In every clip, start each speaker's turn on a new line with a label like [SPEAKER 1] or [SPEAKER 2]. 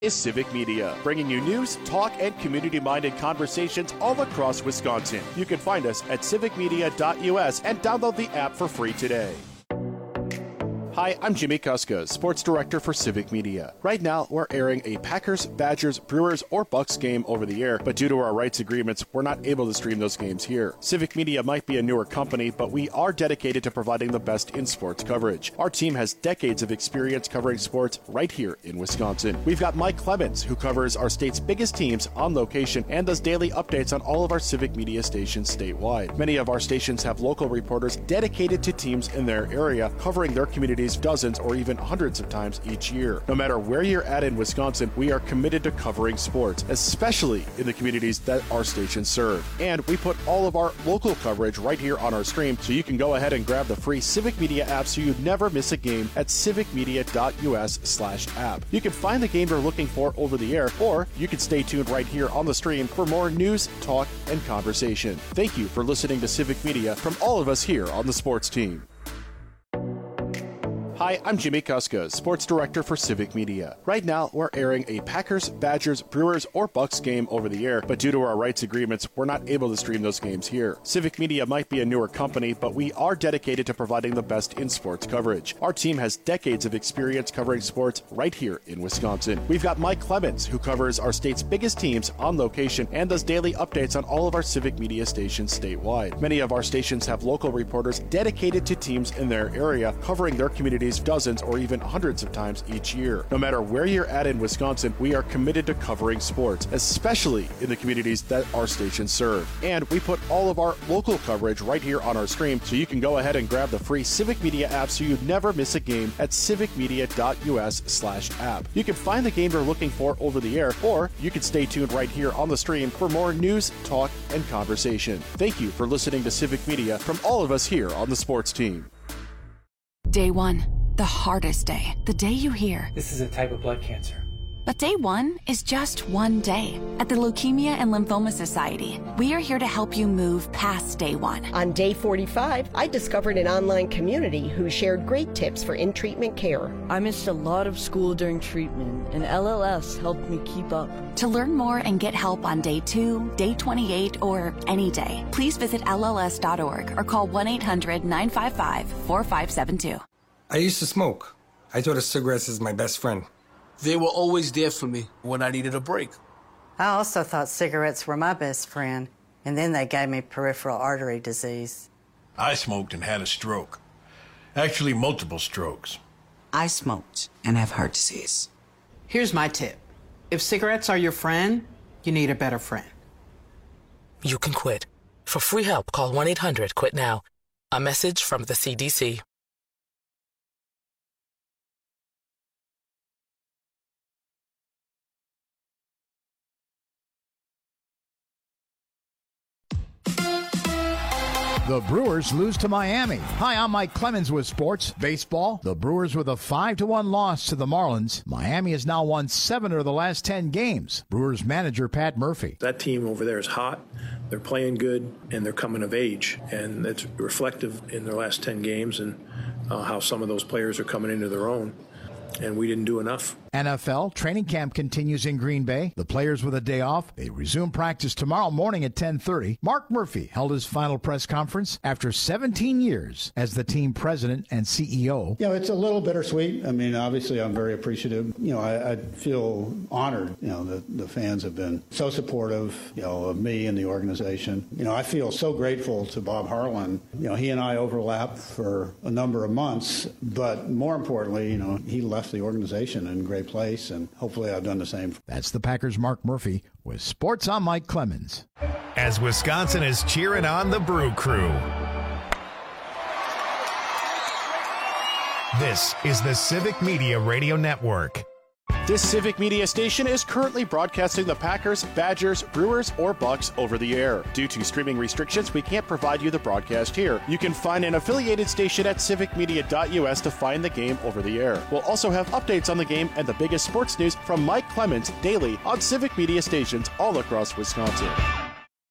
[SPEAKER 1] Is Civic Media, bringing you news, talk, and community-minded conversations all across Wisconsin. You can find us at civicmedia.us and download the app for free today. Hi, I'm Jimmy Kuska, Sports Director for Civic Media. Right now, we're airing a Packers, Badgers, Brewers, or Bucks game over the air, but due to our rights agreements, we're not able to stream those games here. Civic Media might be a newer company, but we are dedicated to providing the best in sports coverage. Our team has decades of experience covering sports right here in Wisconsin. We've got Mike Clemens, who covers our state's biggest teams on location and does daily updates on all of our Civic Media stations statewide. Many of our stations have local reporters dedicated to teams in their area, covering their communities dozens or even hundreds of times each year. No matter where you're at in Wisconsin, we are committed to covering sports, especially in the communities that our stations serve. And we put all of our local coverage right here on our stream, so you can go ahead and grab the free Civic Media app so you never miss a game at civicmedia.us/app. You can find the game you're looking for over the air, or you can stay tuned right here on the stream for more news, talk, and conversation. Thank you for listening to Civic Media from all of us here on the sports team. Hi, I'm Jimmy Kuska, Sports Director for Civic Media. Right now, we're airing a Packers, Badgers, Brewers, or Bucks game over the air, but due to our rights agreements, we're not able to stream those games here. Civic Media might be a newer company, but we are dedicated to providing the best in sports coverage. Our team has decades of experience covering sports right here in Wisconsin. We've got Mike Clemens, who covers our state's biggest teams on location and does daily updates on all of our Civic Media stations statewide. Many of our stations have local reporters dedicated to teams in their area, covering their communities dozens or even hundreds of times each year. No matter where you're at in Wisconsin, we are committed to covering sports, especially in the communities that our stations serve. And we put all of our local coverage right here on our stream, so you can go ahead and grab the free Civic Media app so you never miss a game at civicmedia.us/app. You can find the game you're looking for over the air, or you can stay tuned right here on the stream for more news, talk, and conversation. Thank you for listening to Civic Media from all of us here on the sports team.
[SPEAKER 2] Day one, the hardest day, the day you hear,
[SPEAKER 3] "This is a type of blood cancer."
[SPEAKER 2] But day one is just one day. At the Leukemia and Lymphoma Society, we are here to help you move past day one.
[SPEAKER 4] On day 45, I discovered an online community who shared great tips for in-treatment care.
[SPEAKER 5] I missed a lot of school during treatment, and LLS helped me keep up.
[SPEAKER 2] To learn more and get help on day 2, day 28, or any day, please visit LLS.org or call 1-800-955-4572.
[SPEAKER 6] I used to smoke. I thought of cigarettes as my best friend.
[SPEAKER 7] They were always there for me when I needed a break.
[SPEAKER 8] I also thought cigarettes were my best friend, and then they gave me peripheral artery disease.
[SPEAKER 9] I smoked and had a stroke. Actually, multiple strokes.
[SPEAKER 10] I smoked and have heart disease.
[SPEAKER 11] Here's my tip. If cigarettes are your friend, you need a better friend.
[SPEAKER 12] You can quit. For free help, call 1-800-QUIT-NOW. A message from the CDC.
[SPEAKER 13] The Brewers lose to Miami. Hi, I'm Mike Clemens with Sports Baseball. The Brewers with a 5-1 loss to the Marlins. Miami has now won 7 of the last 10 games. Brewers manager Pat Murphy.
[SPEAKER 14] That team over there is hot. They're playing good, and they're coming of age. And it's reflective in their last 10 games and how some of those players are coming into their own. And we didn't do enough.
[SPEAKER 13] NFL training camp continues in Green Bay. The players with a day off. They resume practice tomorrow morning at 10:30. Mark Murphy held his final press conference after 17 years as the team president and CEO.
[SPEAKER 15] You know, it's a little bittersweet. I mean, obviously, I'm very appreciative. You know, I feel honored, you know, that the fans have been so supportive, you know, of me and the organization. You know, I feel so grateful to Bob Harlan. You know, he and I overlapped for a number of months, but more importantly, you know, he left the organization in great place, and hopefully I've done the same.
[SPEAKER 13] That's the Packers' Mark Murphy with Sports. I'm Mike Clemens.
[SPEAKER 16] As Wisconsin is cheering on the Brew Crew. This is the Civic Media Radio Network.
[SPEAKER 1] This Civic Media station is currently broadcasting the Packers, Badgers, Brewers, or Bucks over the air. Due to streaming restrictions, we can't provide you the broadcast here. You can find an affiliated station at civicmedia.us to find the game over the air. We'll also have updates on the game and the biggest sports news from Mike Clemens daily on Civic Media stations all across Wisconsin.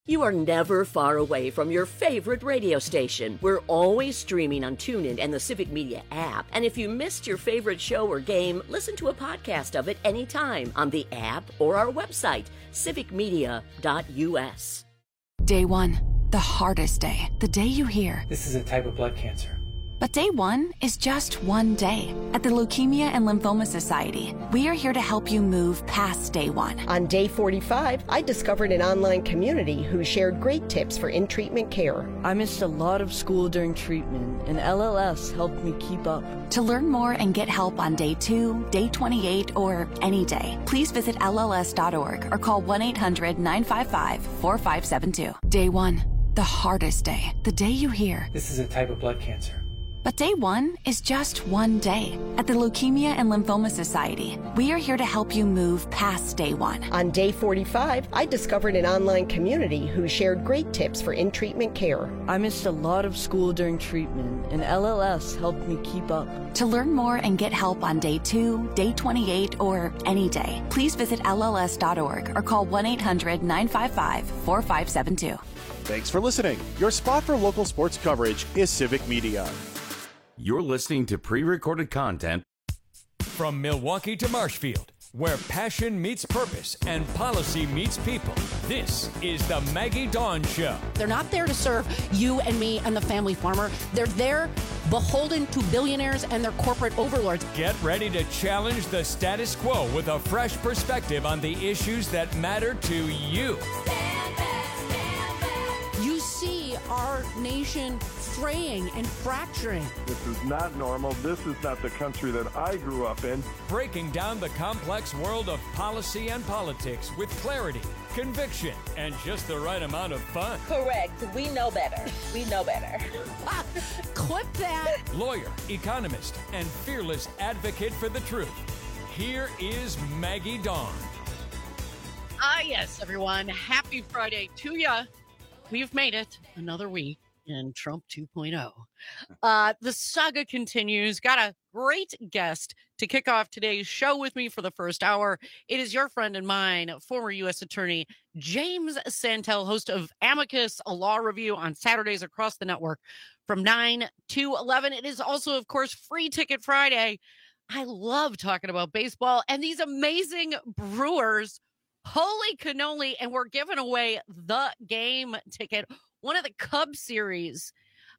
[SPEAKER 3] You are never far away from your favorite radio station. We're always streaming on TuneIn and the Civic Media app. And if you missed your favorite show or game, listen to a podcast of it anytime on the app or our website, civicmedia.us.
[SPEAKER 2] Day one, the hardest day. The day you hear,
[SPEAKER 17] "This is a type of blood cancer."
[SPEAKER 2] But day one is just one day. At the Leukemia and Lymphoma Society, we are here to help you move past day one.
[SPEAKER 4] On day 45, I discovered an online community who shared great tips for in-treatment care.
[SPEAKER 5] I missed a lot of school during treatment, and LLS helped me keep up.
[SPEAKER 2] To learn more and get help on day 2, day 28, or any day, please visit LLS.org or call 1-800-955-4572. Day one, the hardest day. The day you hear,
[SPEAKER 17] "This is a type of blood cancer."
[SPEAKER 2] But day one is just one day. At the Leukemia and Lymphoma Society, we are here to help you move past day one.
[SPEAKER 4] On day 45, I discovered an online community who shared great tips for in-treatment care.
[SPEAKER 5] I missed a lot of school during treatment, and LLS helped me keep up.
[SPEAKER 2] To learn more and get help on day 2, day 28, or any day, please visit LLS.org or call 1-800-955-4572.
[SPEAKER 1] Thanks for listening. Your spot for local sports coverage is Civic Media.
[SPEAKER 18] You're listening to pre-recorded content
[SPEAKER 19] from Milwaukee to Marshfield, where passion meets purpose and policy meets people. This is the Maggie Dawn Show.
[SPEAKER 20] They're not there to serve you and me and the family farmer. They're there beholden to billionaires and their corporate overlords.
[SPEAKER 19] Get ready to challenge the status quo with a fresh perspective on the issues that matter to you.
[SPEAKER 20] You see our nation fraying and fracturing.
[SPEAKER 21] This is not normal. This is not the country that I grew up in.
[SPEAKER 19] Breaking down the complex world of policy and politics with clarity, conviction, and just the right amount of fun.
[SPEAKER 22] Correct. We know better. We know better.
[SPEAKER 20] Clip that.
[SPEAKER 19] Lawyer, economist, and fearless advocate for the truth. Here is Maggie Dawn.
[SPEAKER 22] Yes, everyone. Happy Friday to ya. We've made it another week in Trump 2.0. The saga continues. Got a great guest to kick off today's show with me for the first hour. It is your friend and mine, former U.S. Attorney James Santel, host of Amicus, a law review on Saturdays across the network from 9 to 11. It is also, of course, Free Ticket Friday. I love talking about baseball and these amazing Brewers. Holy cannoli. And we're giving away the game ticket, one of the Cubs series,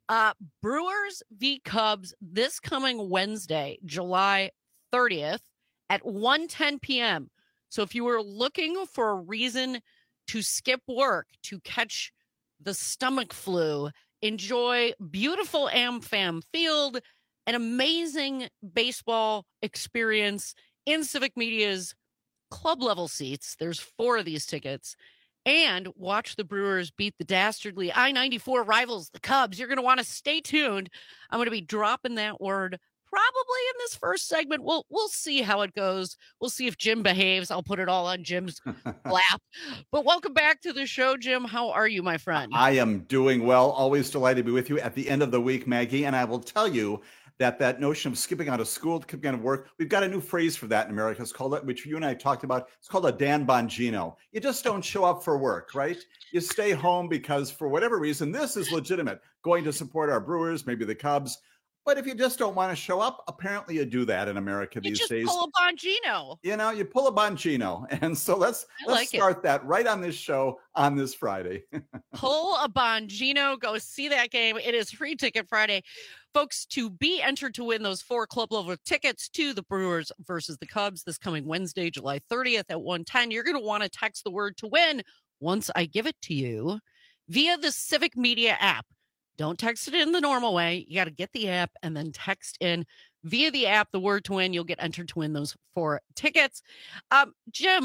[SPEAKER 22] Brewers v. Cubs, this coming Wednesday, July 30th at 1:10 p.m. So if you were looking for a reason to skip work, to catch the stomach flu, enjoy beautiful AmFam Field, an amazing baseball experience in Civic Media's club level seats. There's 4 of these tickets. And watch the Brewers beat the dastardly I-94 rivals, the Cubs. You're going to want to stay tuned. I'm going to be dropping that word probably in this first segment. We'll see how it goes. We'll see if Jim behaves. I'll put it all on Jim's lap. But welcome back to the show, Jim. How are you, my friend?
[SPEAKER 23] I am doing well. Always delighted to be with you at the end of the week, Maggie. And I will tell you that notion of skipping out of school, skipping out of work, we've got a new phrase for that in America. It's called, which you and I talked about, it's called a Dan Bongino. You just don't show up for work, right? You stay home because for whatever reason, this is legitimate, going to support our Brewers, maybe the Cubs. But if you just don't want to show up, apparently you do that in America these days.
[SPEAKER 22] You just pull a Bongino.
[SPEAKER 23] You know, you pull a Bongino. And so let's start that right on this show on this Friday.
[SPEAKER 22] Pull a Bongino. Go see that game. It is Free Ticket Friday. Folks, to be entered to win those 4 club level tickets to the Brewers versus the Cubs this coming Wednesday, July 30th at 1:10, you're going to want to text the word to win once I give it to you via the Civic Media app. Don't text it in the normal way. You got to get the app and then text in via the app the word to win. You'll get entered to win those 4 tickets. Jim,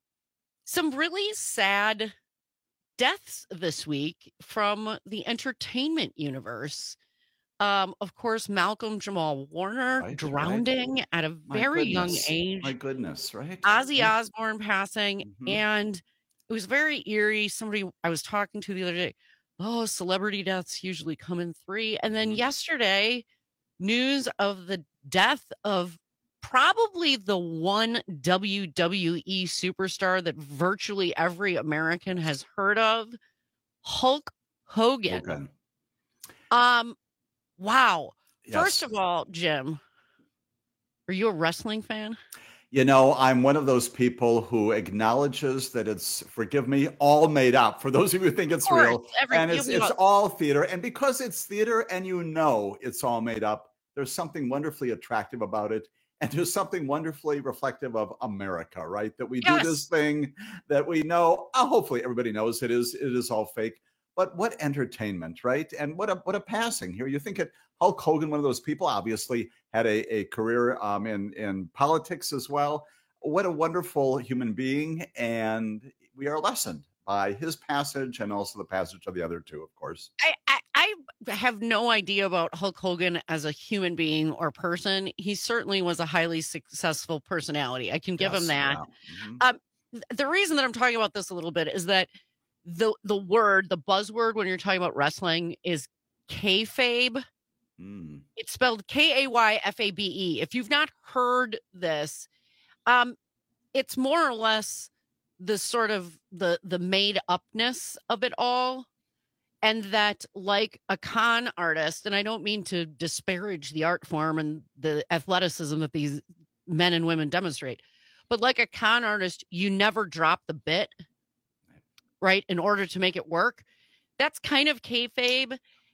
[SPEAKER 22] some really sad deaths this week from the entertainment universe. Of course, Malcolm Jamal Warner drowning at a very young age.
[SPEAKER 23] My goodness, right?
[SPEAKER 22] Ozzy Osbourne passing. And it was very eerie. Somebody I was talking to the other day, celebrity deaths usually come in 3. And then yesterday, news of the death of probably the one WWE superstar that virtually every American has heard of, Hulk Hogan. Wow.
[SPEAKER 23] Yes.
[SPEAKER 22] First of all, Jim, are you a wrestling fan?
[SPEAKER 23] You know, I'm one of those people who acknowledges that it's, forgive me, all made up. For those of you who think it's real, and it's all theater. And because it's theater and you know it's all made up, there's something wonderfully attractive about it. And there's something wonderfully reflective of America, right? That we do this thing that we know, hopefully everybody knows it is all fake. But what entertainment, right? And what a passing here. You think it, Hulk Hogan, one of those people, obviously had a career in politics as well. What a wonderful human being. And we are lessened by his passage and also the passage of the other two, of course.
[SPEAKER 22] I have no idea about Hulk Hogan as a human being or person. He certainly was a highly successful personality. I can give him that. Yeah. The reason that I'm talking about this a little bit is that the buzzword when you're talking about wrestling is kayfabe. It's spelled Kayfabe. If you've not heard this, it's more or less the sort of the made upness of it all. And that, like a con artist, and I don't mean to disparage the art form and the athleticism that these men and women demonstrate, but like a con artist, you never drop the bit, right, in order to make it work. That's kind of kayfabe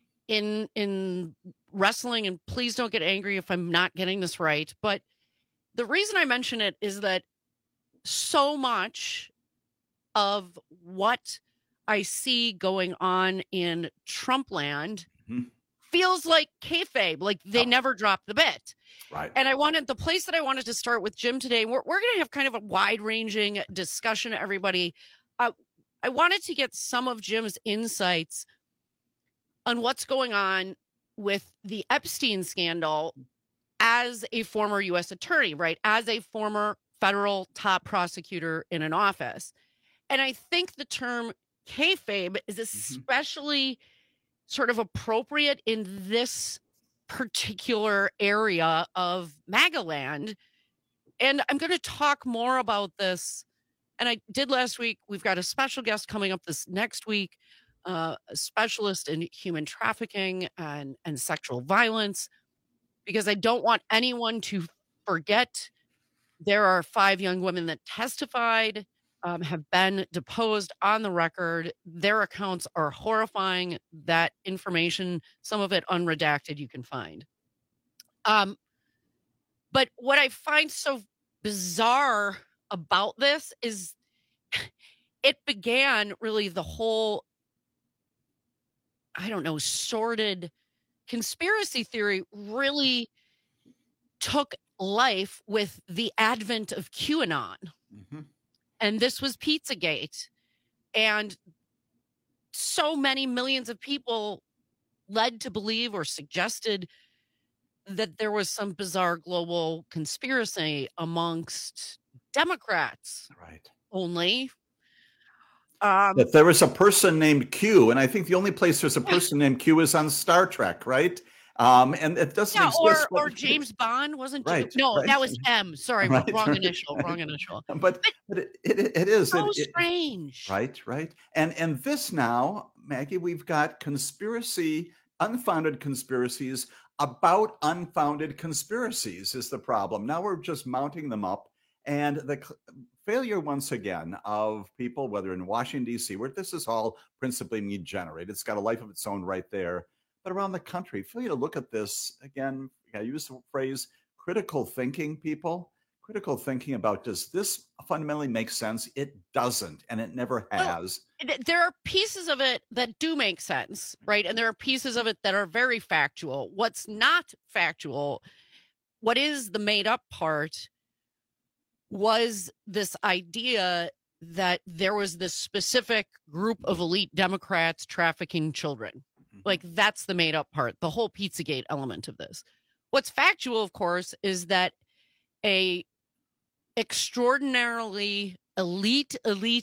[SPEAKER 22] in wrestling, and please don't get angry if I'm not getting this right. But the reason I mention it is that so much of what I see going on in Trump land feels like kayfabe, like they never dropped the bit.
[SPEAKER 23] Right.
[SPEAKER 22] And the place that I wanted to start with Jim today, we're going to have kind of a wide-ranging discussion, everybody. I wanted to get some of Jim's insights on what's going on with the Epstein scandal as a former U.S. attorney, right? As a former federal top prosecutor in an office. And I think the term kayfabe is especially sort of appropriate in this particular area of MAGA land. And I'm going to talk more about this. And I did last week. We've got a special guest coming up this next week, a specialist in human trafficking and sexual violence, because I don't want anyone to forget there are 5 young women that testified, have been deposed on the record. Their accounts are horrifying. That information, some of it unredacted, you can find. But what I find so bizarre about this is it began really the whole, I don't know, sordid conspiracy theory really took life with the advent of QAnon. And this was Pizzagate. And so many millions of people led to believe or suggested that there was some bizarre global conspiracy amongst Democrats.
[SPEAKER 23] Right.
[SPEAKER 22] Only.
[SPEAKER 23] That there was a person named Q. And I think the only place there's a person named Q is on Star Trek, right? And it doesn't exist.
[SPEAKER 22] Or James Bond wasn't.
[SPEAKER 23] Right,
[SPEAKER 22] no,
[SPEAKER 23] right.
[SPEAKER 22] That was M. Sorry,
[SPEAKER 23] Right,
[SPEAKER 22] wrong
[SPEAKER 23] right,
[SPEAKER 22] initial.
[SPEAKER 23] right.
[SPEAKER 22] Wrong initial.
[SPEAKER 23] But it is
[SPEAKER 22] so strange.
[SPEAKER 23] Right. And this now, Maggie, we've got unfounded conspiracies about unfounded conspiracies is the problem. Now we're just mounting them up, and the failure once again of people, whether in Washington D.C., where this is all principally media generated, it's got a life of its own right there. But around the country, for you to look at this again, I use the phrase critical thinking, people. Critical thinking about, does this fundamentally make sense? It doesn't, and it never has.
[SPEAKER 22] Well, there are pieces of it that do make sense, right? And there are pieces of it that are very factual. What's not factual, what is the made up part, was this idea that there was this specific group of elite Democrats trafficking children. Like, that's the made up part, the whole Pizzagate element of this. What's factual, of course, is that a extraordinarily elite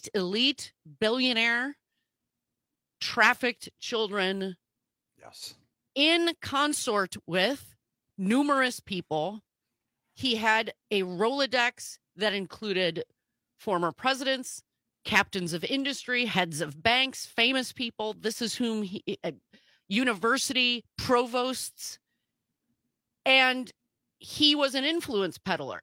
[SPEAKER 22] billionaire trafficked children.
[SPEAKER 23] Yes.
[SPEAKER 22] In consort with numerous people. He had a Rolodex that included former presidents, captains of industry, heads of banks, famous people. This is whom university provosts. And he was an influence peddler.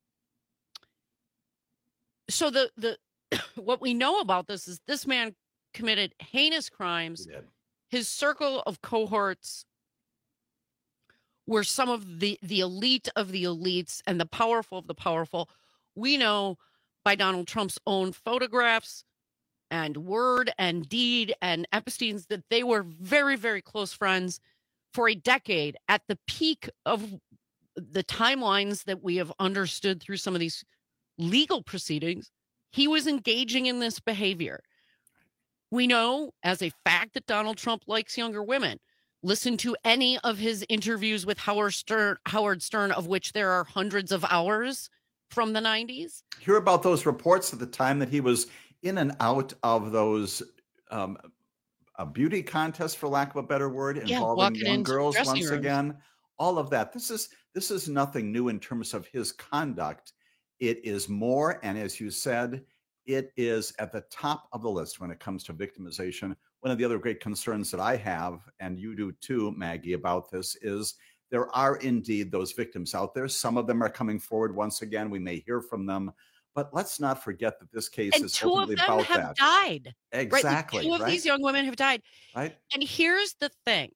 [SPEAKER 22] So the what we know about this is this man committed heinous crimes. His circle of cohorts were some of the elite of the elites and the powerful of the powerful. We know by Donald Trump's own photographs and word and deed and Epstein's that they were very, very close friends for a decade. At the peak of the timelines that we have understood through some of these legal proceedings, he was engaging in this behavior. We know as a fact that Donald Trump likes younger women. Listen to any of his interviews with Howard Stern, of which there are hundreds of hours from the 90s.
[SPEAKER 23] Hear about those reports at the time that he was in and out of those beauty contests, for lack of a better word, involving young girls once again. All of that. This is nothing new in terms of his conduct. It is more, and as you said, it is at the top of the list when it comes to victimization. One of the other great concerns that I have, and you do too, Maggie, about this is there are indeed those victims out there. Some of them are coming forward once again. We may hear from them, but let's not forget that this case is ultimately about that.
[SPEAKER 22] And two of them have died.
[SPEAKER 23] Exactly.
[SPEAKER 22] Right? Two of these young women have died.
[SPEAKER 23] Right.
[SPEAKER 22] And here's the thing.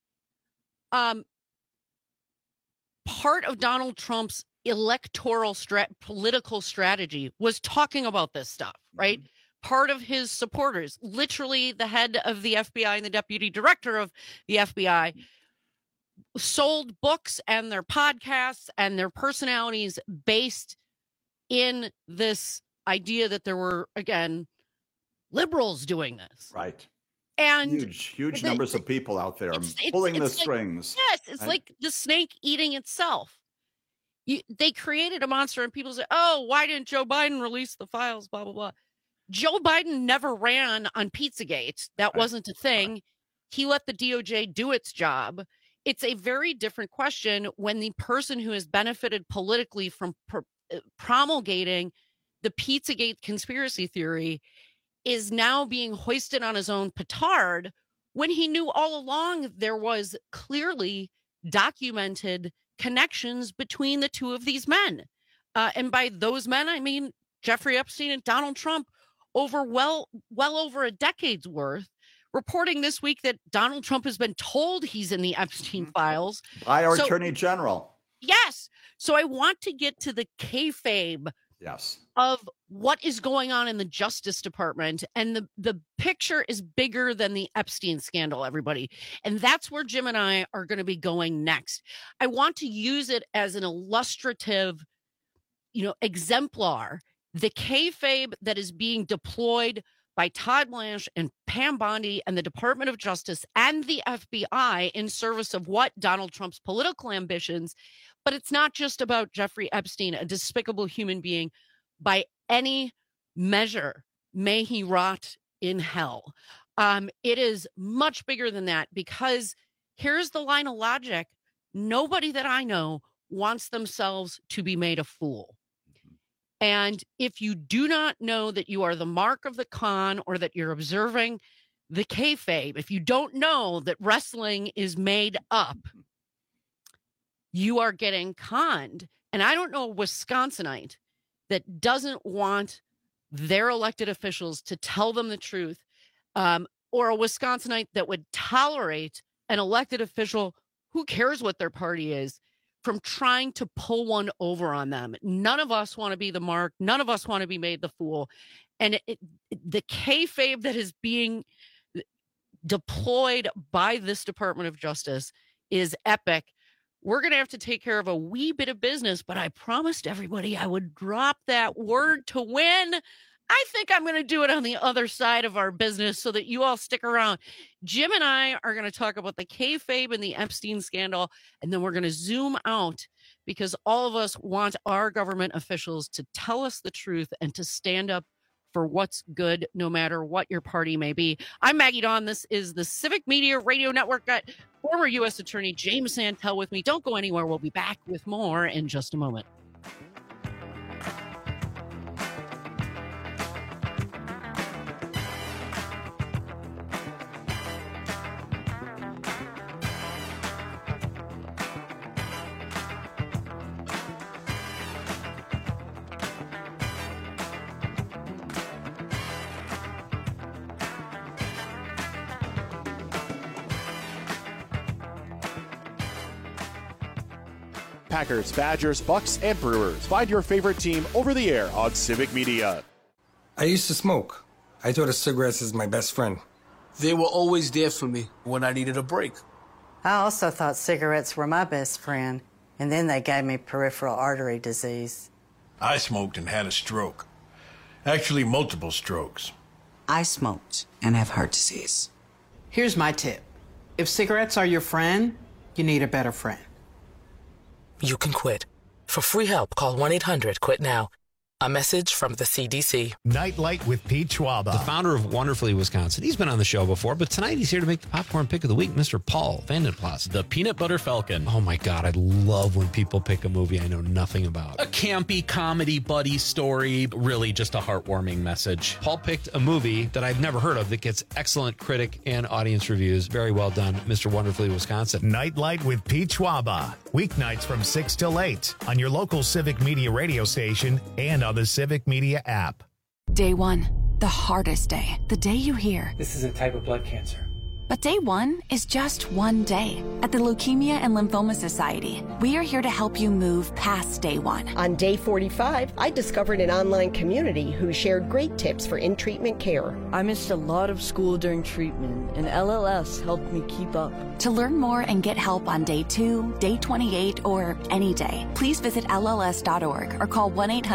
[SPEAKER 22] Part of Donald Trump's electoral political strategy was talking about this stuff, right? Mm-hmm. Part of his supporters, literally the head of the FBI and the deputy director of the FBI, sold books and their podcasts and their personalities based in this idea that there were, again, liberals doing this.
[SPEAKER 23] Right.
[SPEAKER 22] And
[SPEAKER 23] huge numbers of people out there pulling the strings.
[SPEAKER 22] Yes, it's like the snake eating itself. They created a monster and people say, oh, why didn't Joe Biden release the files, blah, blah, blah. Joe Biden never ran on Pizzagate. That wasn't a thing. Right. He let the DOJ do its job. It's a very different question when the person who has benefited politically from promulgating the Pizzagate conspiracy theory is now being hoisted on his own petard when he knew all along there was clearly documented connections between the two of these men. And by those men, I mean Jeffrey Epstein and Donald Trump over well over a decade's worth, reporting this week that Donald Trump has been told he's in the Epstein files.
[SPEAKER 23] By our Attorney General.
[SPEAKER 22] Yes. So I want to get to the kayfabe of what is going on in the Justice Department. And the picture is bigger than the Epstein scandal, everybody. And that's where Jim and I are going to be going next. I want to use it as an illustrative, exemplar, the kayfabe that is being deployed by Todd Blanche and Pam Bondi and the Department of Justice and the FBI in service of what? Donald Trump's political ambitions. But it's not just about Jeffrey Epstein, a despicable human being. By any measure, may he rot in hell. It is much bigger than that, because here's the line of logic. Nobody that I know wants themselves to be made a fool. And if you do not know that you are the mark of the con, or that you're observing the kayfabe, if you don't know that wrestling is made up, you are getting conned. And I don't know a Wisconsinite that doesn't want their elected officials to tell them the truth, or a Wisconsinite that would tolerate an elected official, who cares what their party is, from trying to pull one over on them. None of us want to be the mark. None of us want to be made the fool. And the kayfabe that is being deployed by this Department of Justice is epic. We're going to have to take care of a wee bit of business, but I promised everybody I would drop that word to win. I think I'm going to do it on the other side of our business so that you all stick around. Jim and I are going to talk about the kayfabe and the Epstein scandal, and then we're going to zoom out, because all of us want our government officials to tell us the truth and to stand up for what's good, no matter what your party may be. I'm Maggie Dawn. This is the Civic Media Radio Network. Got former U.S. Attorney James Santel with me. Don't go anywhere. We'll be back with more in just a moment.
[SPEAKER 1] Packers, Badgers, Bucks, and Brewers. Find your favorite team over the air on Civic Media.
[SPEAKER 6] I used to smoke. I thought of cigarettes as my best friend.
[SPEAKER 7] They were always there for me when I needed a break.
[SPEAKER 8] I also thought cigarettes were my best friend, and then they gave me peripheral artery disease.
[SPEAKER 9] I smoked and had a stroke. Actually, multiple strokes.
[SPEAKER 10] I smoked and have heart disease.
[SPEAKER 11] Here's my tip. If cigarettes are your friend, you need a better friend.
[SPEAKER 12] You can quit. For free help, call 1-800-QUIT-NOW. A message from the CDC.
[SPEAKER 16] Nightlight with Pete Schwaba,
[SPEAKER 24] the founder of Wonderfully Wisconsin. He's been on the show before, but tonight he's here to make the popcorn pick of the week, Mr. Paul Vandenplas.
[SPEAKER 25] The Peanut Butter Falcon.
[SPEAKER 24] Oh my God, I love when people pick a movie I know nothing about.
[SPEAKER 25] A campy comedy buddy story, really just a heartwarming message.
[SPEAKER 24] Paul picked a movie that I've never heard of that gets excellent critic and audience reviews. Very well done, Mr. Wonderfully Wisconsin.
[SPEAKER 16] Nightlight with Pete Schwaba. Weeknights from 6 till 8 on your local Civic Media radio station and on the Civic Media app.
[SPEAKER 2] Day one, the hardest day. The day you hear,
[SPEAKER 17] This is a type of blood cancer.
[SPEAKER 2] But day one is just one day. At the Leukemia and Lymphoma Society, we are here to help you move past day one.
[SPEAKER 4] On day 45, I discovered an online community who shared great tips for in-treatment care.
[SPEAKER 5] I missed a lot of school during treatment, and LLS helped me keep up.
[SPEAKER 2] To learn more and get help on day 2, day 28, or any day, please visit LLS.org or call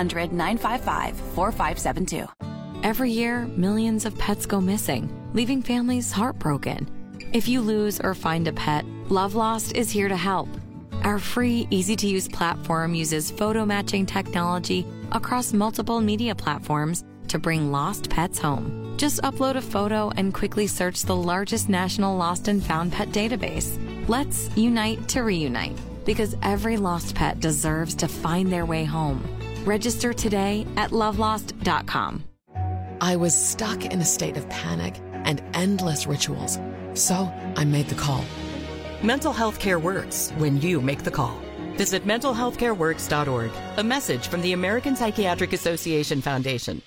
[SPEAKER 2] 1-800-955-4572.
[SPEAKER 26] Every year, millions of pets go missing, leaving families heartbroken. If you lose or find a pet, Love Lost is here to help. Our free, easy-to-use platform uses photo matching technology across multiple media platforms to bring lost pets home. Just upload a photo and quickly search the largest national lost and found pet database. Let's unite to reunite, because every lost pet deserves to find their way home. Register today at lovelost.com.
[SPEAKER 27] I was stuck in a state of panic and endless rituals, so I made the call.
[SPEAKER 28] Mental health care works when you make the call. Visit mentalhealthcareworks.org. A message from the American Psychiatric Association Foundation.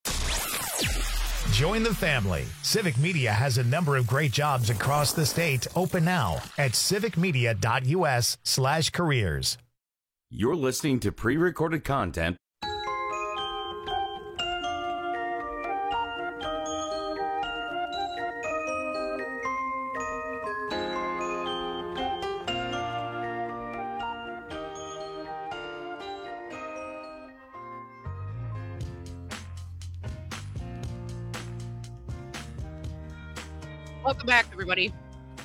[SPEAKER 16] Join the family. Civic Media has a number of great jobs across the state open now at civicmedia.us/careers.
[SPEAKER 18] You're listening to pre-recorded content.
[SPEAKER 22] Welcome back, everybody.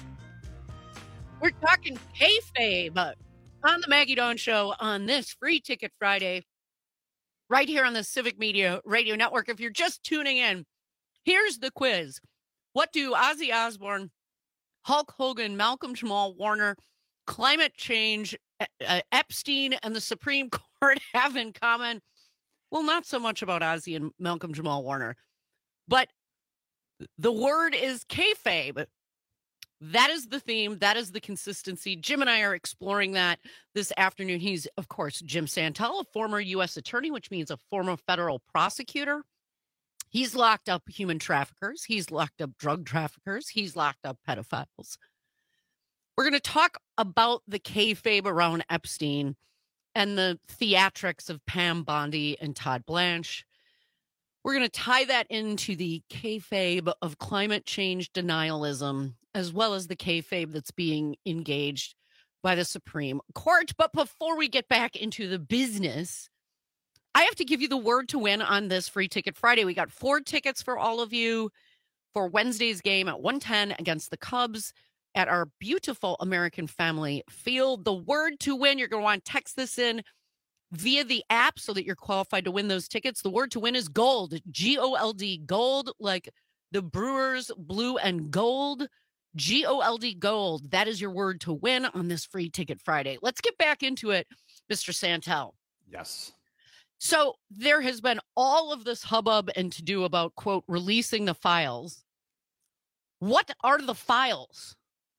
[SPEAKER 22] We're talking kayfabe on the Maggie Dawn Show on this Free Ticket Friday, right here on the Civic Media Radio Network. If you're just tuning in, here's the quiz. What do Ozzy Osbourne, Hulk Hogan, Malcolm Jamal Warner, climate change, Epstein, and the Supreme Court have in common? Well, not so much about Ozzy and Malcolm Jamal Warner, but the word is kayfabe. That is the theme. That is the consistency. Jim and I are exploring that this afternoon. He's, of course, Jim Santel, a former U.S. attorney, which means a former federal prosecutor. He's locked up human traffickers. He's locked up drug traffickers. He's locked up pedophiles. We're going to talk about the kayfabe around Epstein and the theatrics of Pam Bondi and Todd Blanche. We're going to tie that into the kayfabe of climate change denialism, as well as the kayfabe that's being engaged by the Supreme Court. But before we get back into the business, I have to give you the word to win on this Free Ticket Friday. We got 4 tickets for all of you for Wednesday's game at 1:10 against the Cubs at our beautiful American Family Field. The word to win, you're going to want to text this in via the app so that you're qualified to win those tickets. The word to win is gold, G-O-L-D, gold, like the Brewers blue and gold, G-O-L-D, gold. That is your word to win on this Free Ticket Friday. Let's get back into it, Mr. Santel.
[SPEAKER 23] Yes.
[SPEAKER 22] So there has been all of this hubbub and to-do about, quote, releasing the files. What are the files?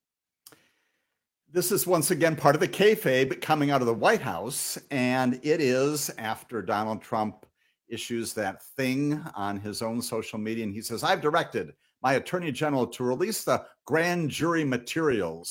[SPEAKER 23] This is once again part of the kayfabe coming out of the White House, and it is after Donald Trump issues that thing on his own social media, and he says, I've directed my attorney general to release the grand jury materials.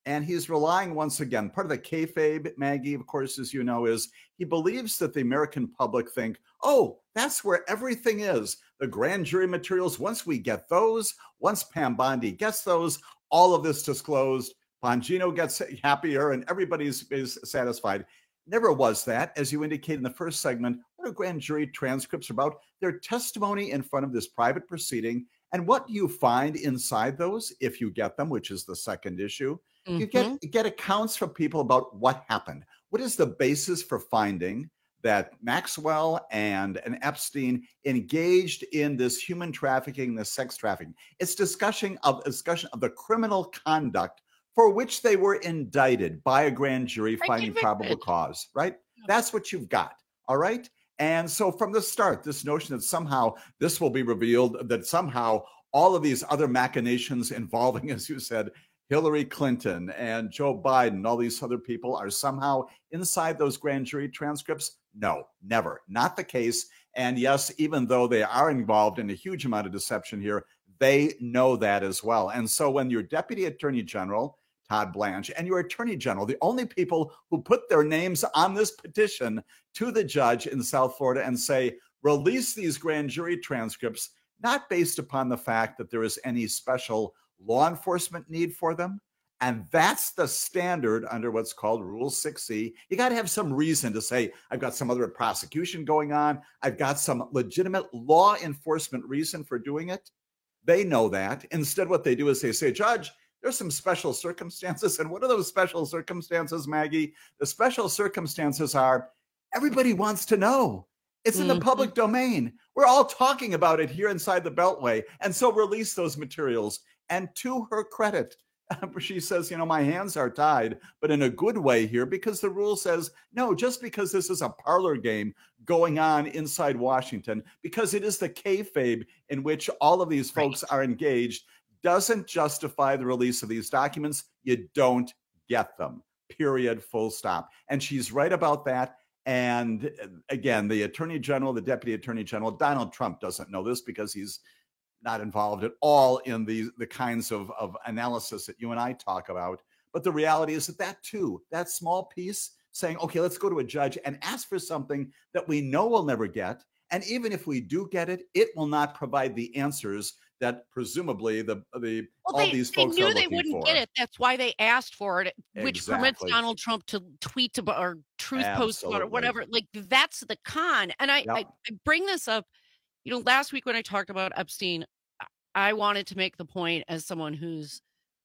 [SPEAKER 23] And he's relying once again, part of the kayfabe, Maggie, of course, as you know, is he believes that the American public think, oh, that's where everything is. The grand jury materials, once we get those, once Pam Bondi gets those, all of this disclosed, Bongino gets happier and everybody's is satisfied. Never was that. As you indicated in the first segment, what are grand jury transcripts about? They're testimony in front of this private proceeding. And what do you find inside those, if you get them, which is the second issue? You get accounts from people about what happened. What is the basis for finding that Maxwell and Epstein engaged in this human trafficking, this sex trafficking? It's discussion of the criminal conduct for which they were indicted by a grand jury finding probable cause, right? That's what you've got, all right? And so from the start, this notion that somehow this will be revealed, that somehow all of these other machinations involving, as you said, Hillary Clinton and Joe Biden, all these other people are somehow inside those grand jury transcripts? No, never. Not the case. And yes, even though they are involved in a huge amount of deception here, they know that as well. And so when your Deputy Attorney General, Todd Blanche, and your Attorney General, the only people who put their names on this petition to the judge in South Florida and say, release these grand jury transcripts, not based upon the fact that there is any special law enforcement need for them. And that's the standard under what's called Rule 6C. You got to have some reason to say, I've got some other prosecution going on. I've got some legitimate law enforcement reason for doing it. They know that. Instead, what they do is they say, Judge, there's some special circumstances. And what are those special circumstances, Maggie? The special circumstances are everybody wants to know. It's in the public domain. We're all talking about it here inside the Beltway. And so release those materials. And to her credit, she says, my hands are tied, but in a good way here, because the rule says, no, just because this is a parlor game going on inside Washington, because it is the kayfabe in which all of these folks are engaged, doesn't justify the release of these documents. You don't get them, period, full stop. And she's right about that. And again, the Attorney General, the Deputy Attorney General, Donald Trump doesn't know this because he's not involved at all in the kinds of analysis that you and I talk about. But the reality is that too, that small piece saying, okay, let's go to a judge and ask for something that we know we'll never get. And even if we do get it, it will not provide the answers that presumably all these folks are looking for. They knew they wouldn't
[SPEAKER 22] get it. That's why they asked for it, which permits Donald Trump to tweet about or truth post about or whatever. Like, that's the con. And I bring this up, last week when I talked about Epstein, I wanted to make the point as someone who's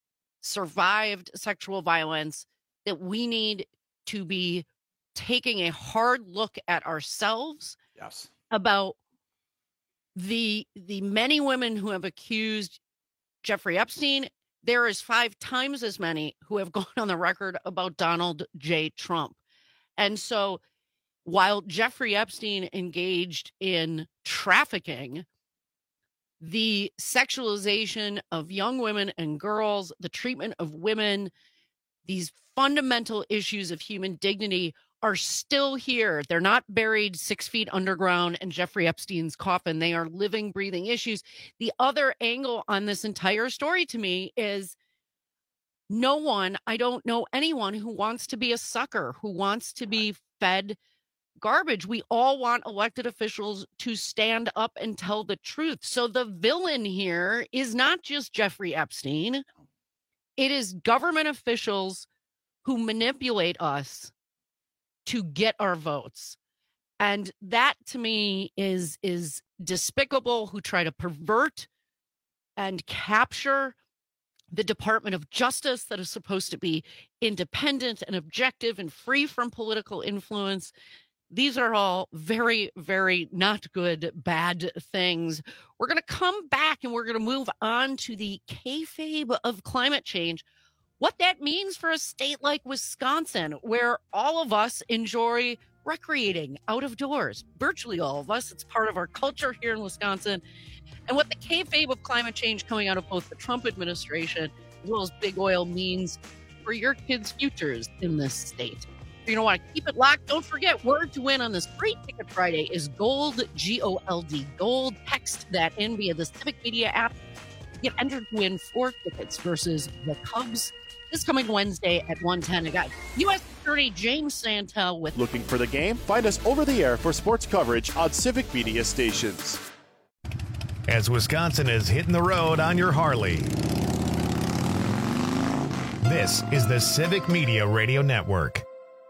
[SPEAKER 22] survived sexual violence that we need to be taking a hard look at ourselves about the many women who have accused Jeffrey Epstein. There is 5 times as many who have gone on the record about Donald J. Trump. And so while Jeffrey Epstein engaged in trafficking, the sexualization of young women and girls, the treatment of women, these fundamental issues of human dignity are still here. They're not buried 6 feet underground in Jeffrey Epstein's coffin. They are living, breathing issues. The other angle on this entire story to me is I don't know anyone who wants to be a sucker, who wants to be fed garbage. We all want elected officials to stand up and tell the truth. So the villain here is not just Jeffrey Epstein. It is government officials who manipulate us to get our votes. And that to me is despicable, who try to pervert and capture the Department of Justice that is supposed to be independent and objective and free from political influence. These are all very, very not good, bad things. We're going to come back and we're going to move on to the kayfabe of climate change, what that means for a state like Wisconsin, where all of us enjoy recreating out of doors, virtually all of us. It's part of our culture here in Wisconsin. And what the kayfabe of climate change coming out of both the Trump administration as well as big oil means for your kids' futures in this state. You're going to want to keep it locked. Don't forget, word to win on this free Ticket Friday is GOLD, G-O-L-D, GOLD. Text that in via the Civic Media app. Get entered to win 4 tickets versus the Cubs this coming Wednesday at 1:10. I got U.S. Attorney James Santel with.
[SPEAKER 1] Looking for the game? Find us over the air for sports coverage on Civic Media stations.
[SPEAKER 16] As Wisconsin is hitting the road on your Harley. This is the Civic Media Radio Network.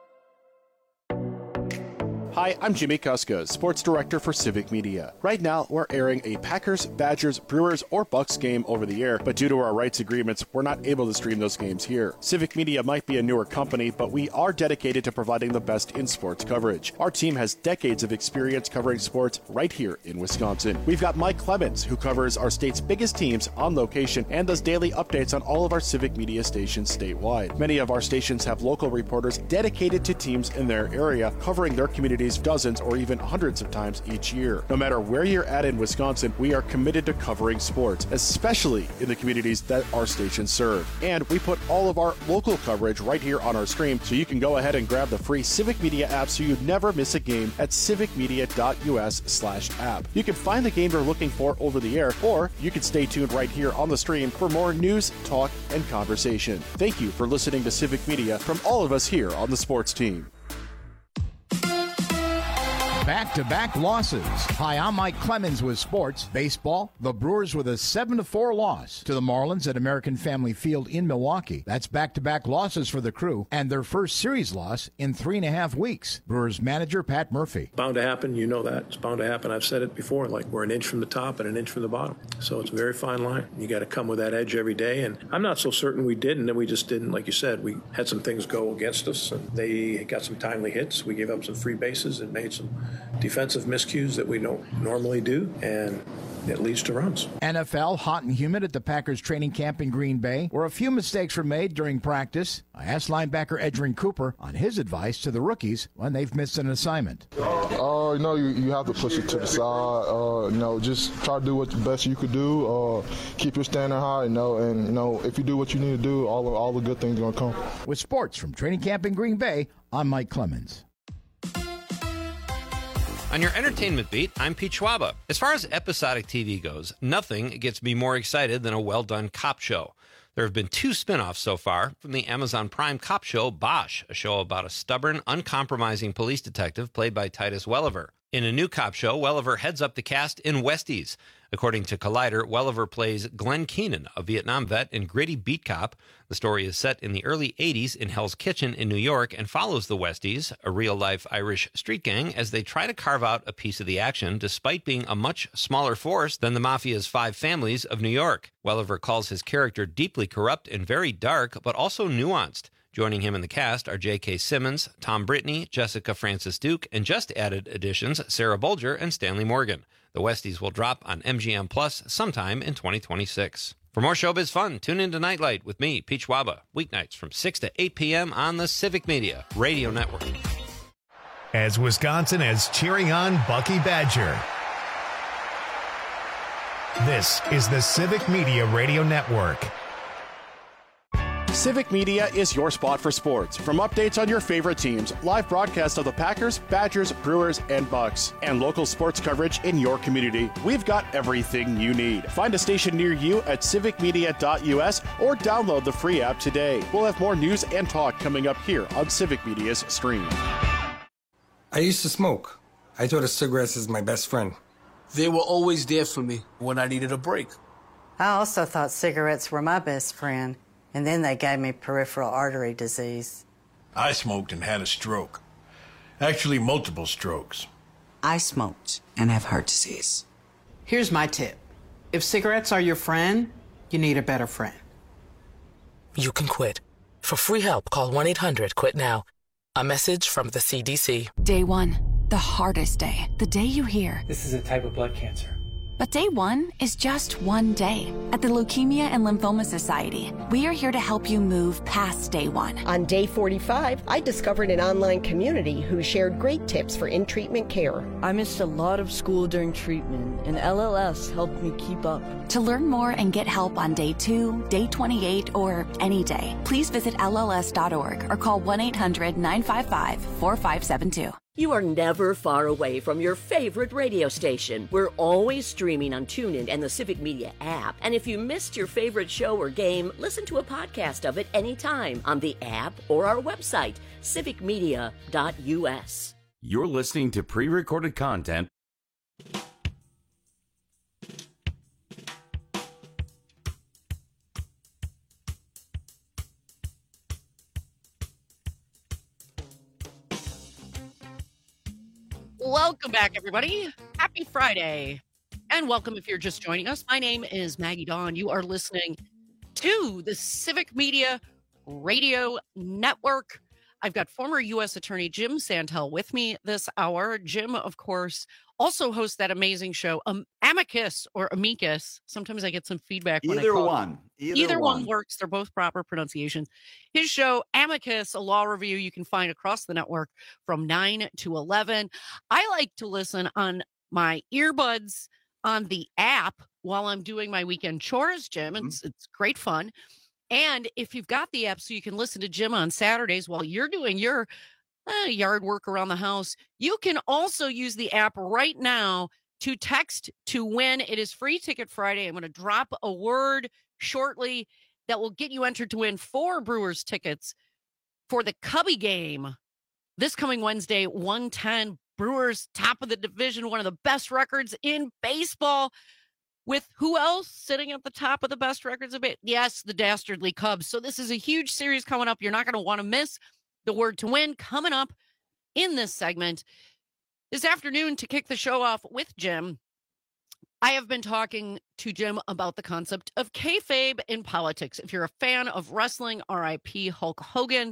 [SPEAKER 1] Hi, I'm Jimmy Kuska, Sports Director for Civic Media. Right now, we're airing a Packers, Badgers, Brewers, or Bucks game over the air, but due to our rights agreements, we're not able to stream those games here. Civic Media might be a newer company, but we are dedicated to providing the best in sports coverage. Our team has decades of experience covering sports right here in Wisconsin. We've got Mike Clemens, who covers our state's biggest teams on location and does daily updates on all of our Civic Media stations statewide. Many of our stations have local reporters dedicated to teams in their area, covering their communities dozens or even hundreds of times each year. No matter where you're at in Wisconsin, we are committed to covering sports, especially in the communities that our stations serve. And we put all of our local coverage right here on our stream, so you can go ahead and grab the free Civic Media app so you never miss a game at civicmedia.us/app. You can find the game you're looking for over the air, or you can stay tuned right here on the stream for more news, talk, and conversation. Thank you for listening to Civic Media from all of us here on the sports team.
[SPEAKER 3] Back-to-back losses. Hi, I'm Mike Clemens with sports. Baseball, the Brewers with a 7-4 loss to the Marlins at American Family Field in Milwaukee. That's back-to-back losses for the Crew and their first series loss in 3.5 weeks. Brewers manager Pat Murphy.
[SPEAKER 13] Bound to happen. You know that. It's bound to happen. I've said it before, like we're an inch from the top and an inch from the bottom. So it's a very fine line. You got to come with that edge every day. And I'm not so certain we didn't, and we just didn't. Like you said, we had some things go against us, and they got some timely hits. We gave up some free bases and made some defensive miscues that we don't normally do, and it leads to runs.
[SPEAKER 3] NFL, hot and humid at the Packers training camp in Green Bay, where a few mistakes were made during practice. I asked linebacker Edgerrin Cooper on his advice to the rookies when they've missed an assignment.
[SPEAKER 14] You have to push it to the side. Just try to do what the best you could do. Keep your standard high, and if you do what you need to do, all the good things are going to come.
[SPEAKER 3] With sports from training camp in Green Bay, I'm Mike Clemens.
[SPEAKER 24] On your entertainment beat, I'm Pete Schwaba. As far as episodic TV goes, nothing gets me more excited than a well-done cop show. There have been 2 spin-offs so far from the Amazon Prime cop show Bosch, a show about a stubborn, uncompromising police detective played by Titus Welliver. In a new cop show, Welliver heads up the cast in Westies. According to Collider, Welliver plays Glenn Keenan, a Vietnam vet and gritty beat cop. The story is set in the early 80s in Hell's Kitchen in New York and follows the Westies, a real-life Irish street gang, as they try to carve out a piece of the action despite being a much smaller force than the Mafia's 5 families of New York. Welliver calls his character deeply corrupt and very dark, but also nuanced. Joining him in the cast are J.K. Simmons, Tom Brittney, Jessica Francis Duke, and just added additions Sarah Bolger and Stanley Morgan. The Westies will drop on MGM Plus sometime in 2026. For more showbiz fun, tune in to Nightlight with me, Pete Schwaba, weeknights from 6 to 8 p.m. on the Civic Media Radio Network.
[SPEAKER 16] As Wisconsin is cheering on Bucky Badger. This is the Civic Media Radio Network.
[SPEAKER 1] Civic Media is your spot for sports. From updates on your favorite teams, live broadcasts of the Packers, Badgers, Brewers, and Bucks, and local sports coverage in your community, we've got everything you need. Find a station near you at civicmedia.us or download the free app today. We'll have more news and talk coming up here on Civic Media's stream.
[SPEAKER 6] I used to smoke. I thought of cigarettes as my best friend.
[SPEAKER 7] They were always there for me when I needed a break.
[SPEAKER 8] I also thought cigarettes were my best friend. And then they gave me peripheral artery disease.
[SPEAKER 9] I smoked and had a stroke. Actually, multiple strokes.
[SPEAKER 10] I smoked and have heart disease.
[SPEAKER 11] Here's my tip. If cigarettes are your friend, you need a better friend.
[SPEAKER 12] You can quit. For free help, call 1-800-QUIT-NOW. A message from the CDC.
[SPEAKER 2] Day 1, the hardest day. The day you hear,
[SPEAKER 17] "This is a type of blood cancer."
[SPEAKER 2] But day 1 is just one day. At the Leukemia and Lymphoma Society, we are here to help you move past day 1.
[SPEAKER 4] On day 45, I discovered an online community who shared great tips for in-treatment care.
[SPEAKER 5] I missed a lot of school during treatment, and LLS helped me keep up.
[SPEAKER 2] To learn more and get help on day 2, day 28, or any day, please visit LLS.org or call 1-800-955-4572.
[SPEAKER 15] You are never far away from your favorite radio station. We're always streaming on TuneIn and the Civic Media app. And if you missed your favorite show or game, listen to a podcast of it anytime on the app or our website, civicmedia.us.
[SPEAKER 18] You're listening to pre-recorded content.
[SPEAKER 22] Welcome back, everybody. Happy Friday. And welcome if you're just joining us. My name is Maggie Dawn. You are listening to the Civic Media Radio Network. I've got former U.S. Attorney Jim Santel with me this hour. Jim, of course, also hosts that amazing show, Amicus or Amicus. Sometimes I get some feedback when
[SPEAKER 23] Either
[SPEAKER 22] I call
[SPEAKER 23] one.
[SPEAKER 22] Either one works. They're both proper pronunciations. His show, Amicus, a law review you can find across the network from 9 to 11. I like to listen on my earbuds on the app while I'm doing my weekend chores, Jim. It's great fun. And if you've got the app so you can listen to Jim on Saturdays while you're doing your yard work around the house, you can also use the app right now to text to win. It is Free Ticket Friday. I'm going to drop a word shortly that will get you entered to win 4 Brewers tickets for the Cubby game this coming Wednesday, 1:10. Brewers, top of the division, one of the best records in baseball. With who else sitting at the top of the best records of it? Yes, the dastardly Cubs. So this is a huge series coming up. You're not going to want to miss the word to win coming up in this segment. This afternoon, to kick the show off with Jim, I have been talking to Jim about the concept of kayfabe in politics. If you're a fan of wrestling, R.I.P. Hulk Hogan,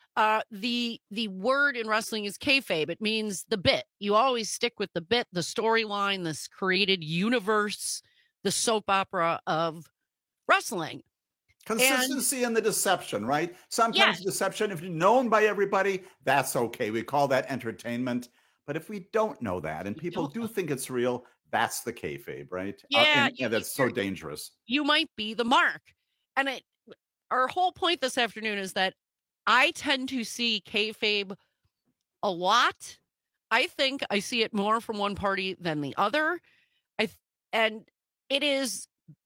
[SPEAKER 22] the word in wrestling is kayfabe. It means the bit. You always stick with the bit, the storyline, this created universe, the soap opera of wrestling.
[SPEAKER 23] Consistency and the deception, right? Sometimes deception, if you're known by everybody, that's okay. We call that entertainment. But if we don't know that and people do think it's real, that's the kayfabe, right?
[SPEAKER 22] Yeah.
[SPEAKER 23] That's so dangerous.
[SPEAKER 22] You might be the mark. And our whole point this afternoon is that I tend to see kayfabe a lot. I think I see it more from one party than the other. And it is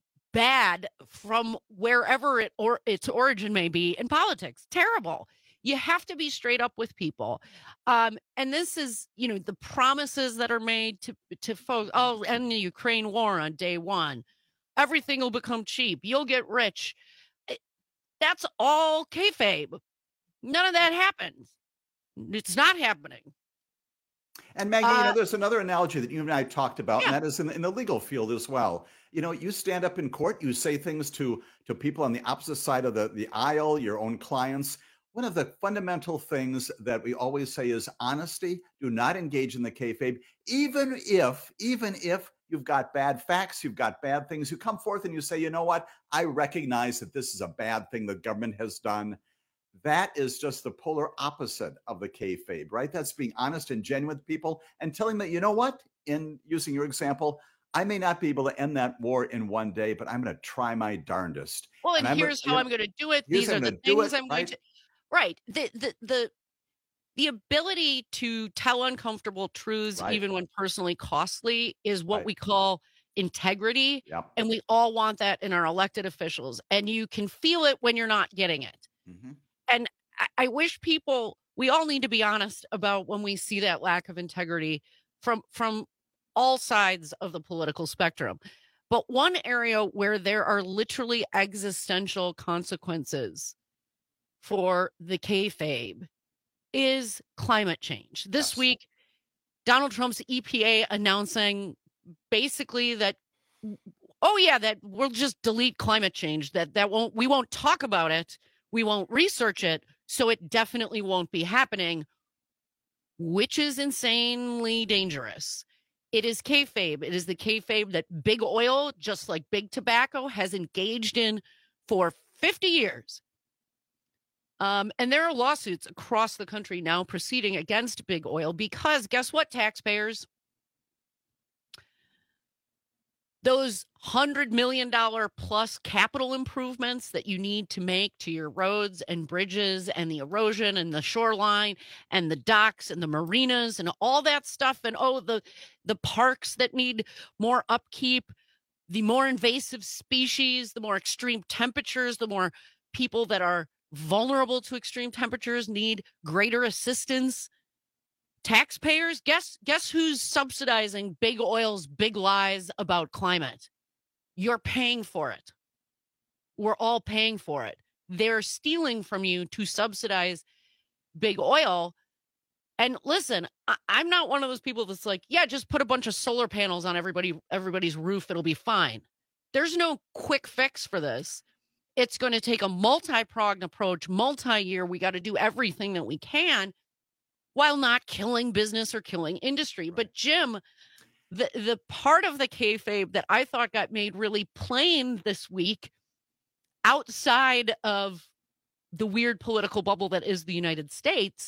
[SPEAKER 22] bad from wherever its origin may be in politics. Terrible. You have to be straight up with people. And this is, the promises that are made to folks. Oh, end the Ukraine war on day one. Everything will become cheap. You'll get rich. That's all kayfabe. None of that happens. It's not happening.
[SPEAKER 23] And Maggie, there's another analogy that you and I talked about, and that is in the legal field as well. You stand up in court, you say things to people on the opposite side of the aisle, your own clients. One of the fundamental things that we always say is honesty. Do not engage in the kayfabe, even if you've got bad facts, you've got bad things. You come forth and you say, you know what? I recognize that this is a bad thing the government has done. That is just the polar opposite of the kayfabe, right? That's being honest and genuine with people and telling them, you know what? In using your example, I may not be able to end that war in one day, but I'm going to try my darndest.
[SPEAKER 22] Well, and here's how I'm going to do it. These are the things I'm going to. Right. The ability to tell uncomfortable truths, even when personally costly, is what we call integrity.
[SPEAKER 23] Yep.
[SPEAKER 22] And we all want that in our elected officials. And you can feel it when you're not getting it.
[SPEAKER 23] Mm-hmm.
[SPEAKER 22] And I wish we all need to be honest about when we see that lack of integrity from all sides of the political spectrum. But one area where there are literally existential consequences for the kayfabe is climate change. This week, Donald Trump's EPA announcing basically that, that we'll just delete climate change, we won't talk about it. We won't research it, so it definitely won't be happening, which is insanely dangerous. It is kayfabe. It is the kayfabe that big oil, just like big tobacco, has engaged in for 50 years. And there are lawsuits across the country now proceeding against big oil because, guess what, taxpayers? those $100 million plus capital improvements that you need to make to your roads and bridges and the erosion and the shoreline and the docks and the marinas and all that stuff. And the parks that need more upkeep, the more invasive species, the more extreme temperatures, the more people that are vulnerable to extreme temperatures need greater assistance. Taxpayers, guess who's subsidizing big oil's big lies about climate? You're paying for it. We're all paying for it. They're stealing from you to subsidize big oil. And listen, I'm not one of those people that's like, yeah, just put a bunch of solar panels on everybody's roof. It'll be fine. There's no quick fix for this. It's going to take a multi-pronged approach, multi-year. We got to do everything that we can while not killing business or killing industry. But Jim, the part of the kayfabe that I thought got made really plain this week, outside of the weird political bubble that is the United States,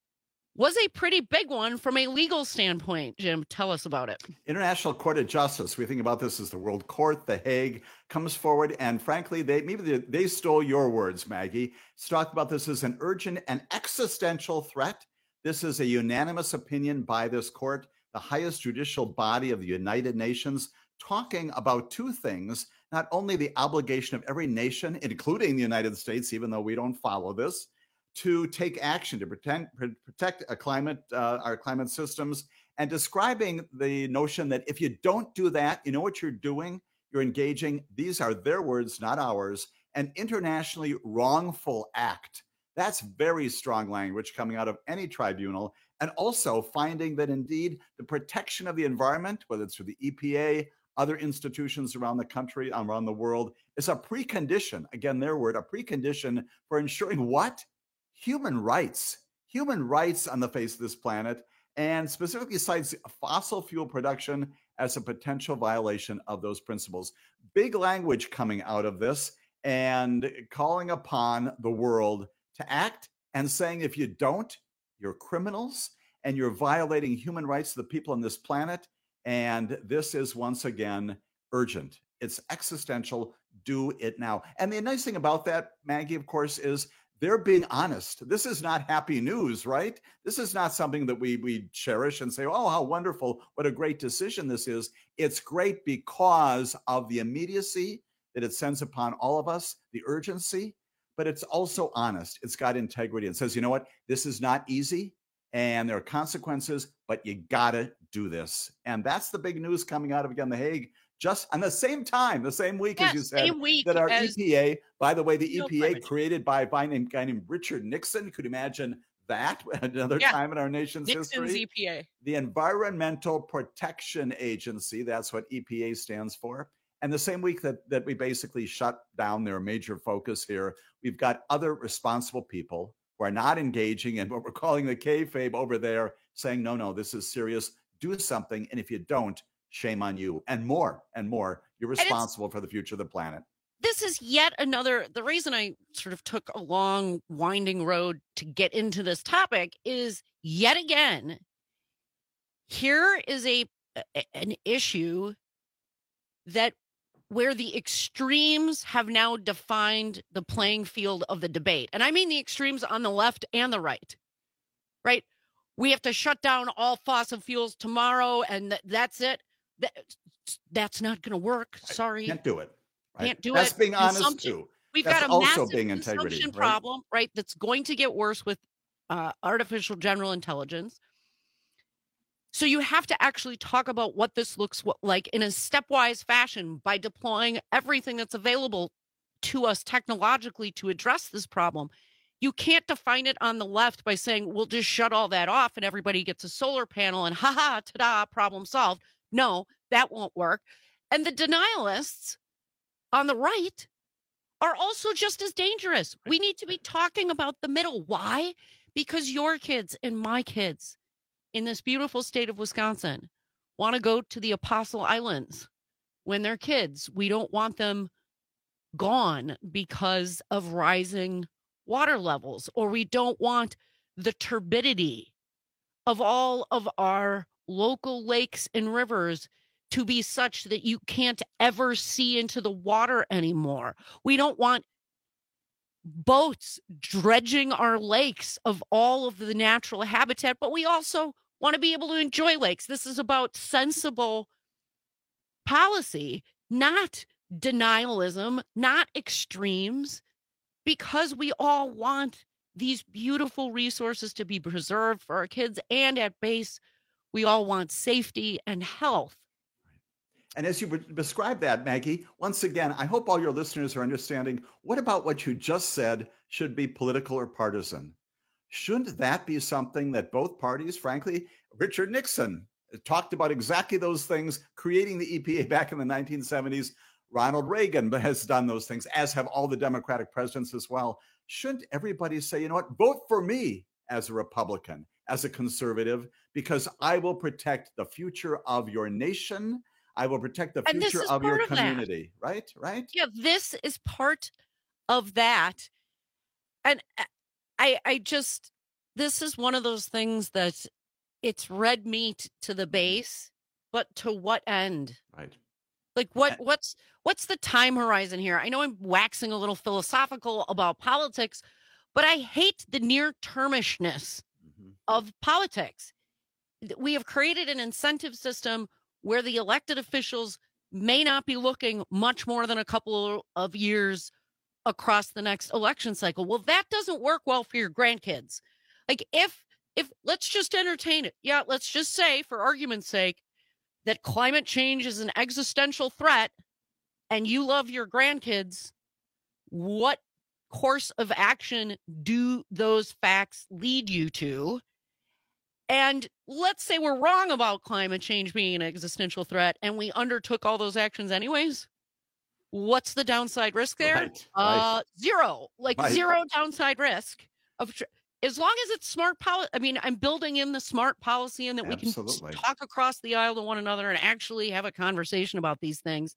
[SPEAKER 22] was a pretty big one from a legal standpoint. Jim, tell us about it.
[SPEAKER 23] International Court of Justice. We think about this as the World Court. The Hague comes forward, and frankly, they stole your words, Maggie. To talk about this as an urgent and existential threat. This is a unanimous opinion by this court, the highest judicial body of the United Nations, talking about two things: not only the obligation of every nation, including the United States, even though we don't follow this, to take action to protect our climate systems, and describing the notion that if you don't do that, you know what you're doing? You're engaging, these are their words, not ours, an internationally wrongful act. That's very strong language coming out of any tribunal. And also finding that indeed the protection of the environment, whether it's through the EPA, other institutions around the country, around the world, is a precondition, again, their word, a precondition for ensuring what? Human rights on the face of this planet, and specifically cites fossil fuel production as a potential violation of those principles. Big language coming out of this and calling upon the world to act and saying, if you don't, you're criminals and you're violating human rights of the people on this planet. And this is once again urgent. It's existential. Do it now. And the nice thing about that, Maggie, of course, is they're being honest. This is not happy news, right? This is not something that we cherish and say, oh, how wonderful, what a great decision this is. It's great because of the immediacy that it sends upon all of us, the urgency, but it's also honest. It's got integrity. It says, you know what? This is not easy and there are consequences, but you gotta do this. And that's the big news coming out of, again, The Hague, just on the same time, the same week, as you said, that our EPA, by the way, the EPA created by a guy named Richard Nixon. Could you imagine that another time in our nation's
[SPEAKER 22] Nixon's
[SPEAKER 23] history?
[SPEAKER 22] EPA.
[SPEAKER 23] The Environmental Protection Agency, that's what EPA stands for. And the same week that we basically shut down their major focus here, we've got other responsible people who are not engaging in what we're calling the kayfabe over there, saying, no, this is serious. Do something. And if you don't, shame on you. And more. You're responsible for the future of the planet.
[SPEAKER 22] This is yet another, the reason I sort of took a long winding road to get into this topic is yet again, here is an issue that where the extremes have now defined the playing field of the debate. And I mean the extremes on the left and the right, right? We have to shut down all fossil fuels tomorrow and that's it. That's not going to work. Sorry.
[SPEAKER 23] Can't do it. Right?
[SPEAKER 22] Can't do
[SPEAKER 23] That's
[SPEAKER 22] it.
[SPEAKER 23] being honest too.
[SPEAKER 22] We've
[SPEAKER 23] That's
[SPEAKER 22] got a
[SPEAKER 23] also
[SPEAKER 22] massive
[SPEAKER 23] being integrity,
[SPEAKER 22] consumption
[SPEAKER 23] right?
[SPEAKER 22] problem, right? That's going to get worse with artificial general intelligence. So you have to actually talk about what this looks like in a stepwise fashion by deploying everything that's available to us technologically to address this problem. You can't define it on the left by saying, we'll just shut all that off and everybody gets a solar panel and ta-da, problem solved. No, that won't work. And the denialists on the right are also just as dangerous. We need to be talking about the middle. Why? Because your kids and my kids in this beautiful state of Wisconsin want to go to the Apostle Islands when they're kids. We don't want them gone because of rising water levels, or we don't want the turbidity of all of our local lakes and rivers to be such that you can't ever see into the water anymore. We don't want boats dredging our lakes of all of the natural habitat, but we also want to be able to enjoy lakes. This is about sensible policy, not denialism, not extremes, because we all want these beautiful resources to be preserved for our kids. And at base, we all want safety and health.
[SPEAKER 23] And as you describe that, Maggie, once again, I hope all your listeners are understanding what about what you just said should be political or partisan. Shouldn't that be something that both parties, frankly, Richard Nixon talked about exactly those things, creating the EPA back in the 1970s. Ronald Reagan has done those things, as have all the Democratic presidents as well. Shouldn't everybody say, you know what, vote for me as a Republican, as a conservative, because I will protect the future of your nation. I will protect the future of your community. Right?
[SPEAKER 22] Yeah, this is part of that. And I just, this is one of those things that it's red meat to the base, but to what end?
[SPEAKER 23] Right.
[SPEAKER 22] Like what's the time horizon here? I know I'm waxing a little philosophical about politics, but I hate the near-termishness of politics. We have created an incentive system where the elected officials may not be looking much more than a couple of years across the next election cycle. Well, that doesn't work well for your grandkids. Like if let's just entertain it. Yeah, let's just say, for argument's sake, that climate change is an existential threat and you love your grandkids. What course of action do those facts lead you to? And let's say we're wrong about climate change being an existential threat and we undertook all those actions anyways. What's the downside risk there?
[SPEAKER 23] Right.
[SPEAKER 22] Zero, zero downside risk of as long as it's smart policy. I mean, I'm building in the smart policy and that we can talk across the aisle to one another and actually have a conversation about these things.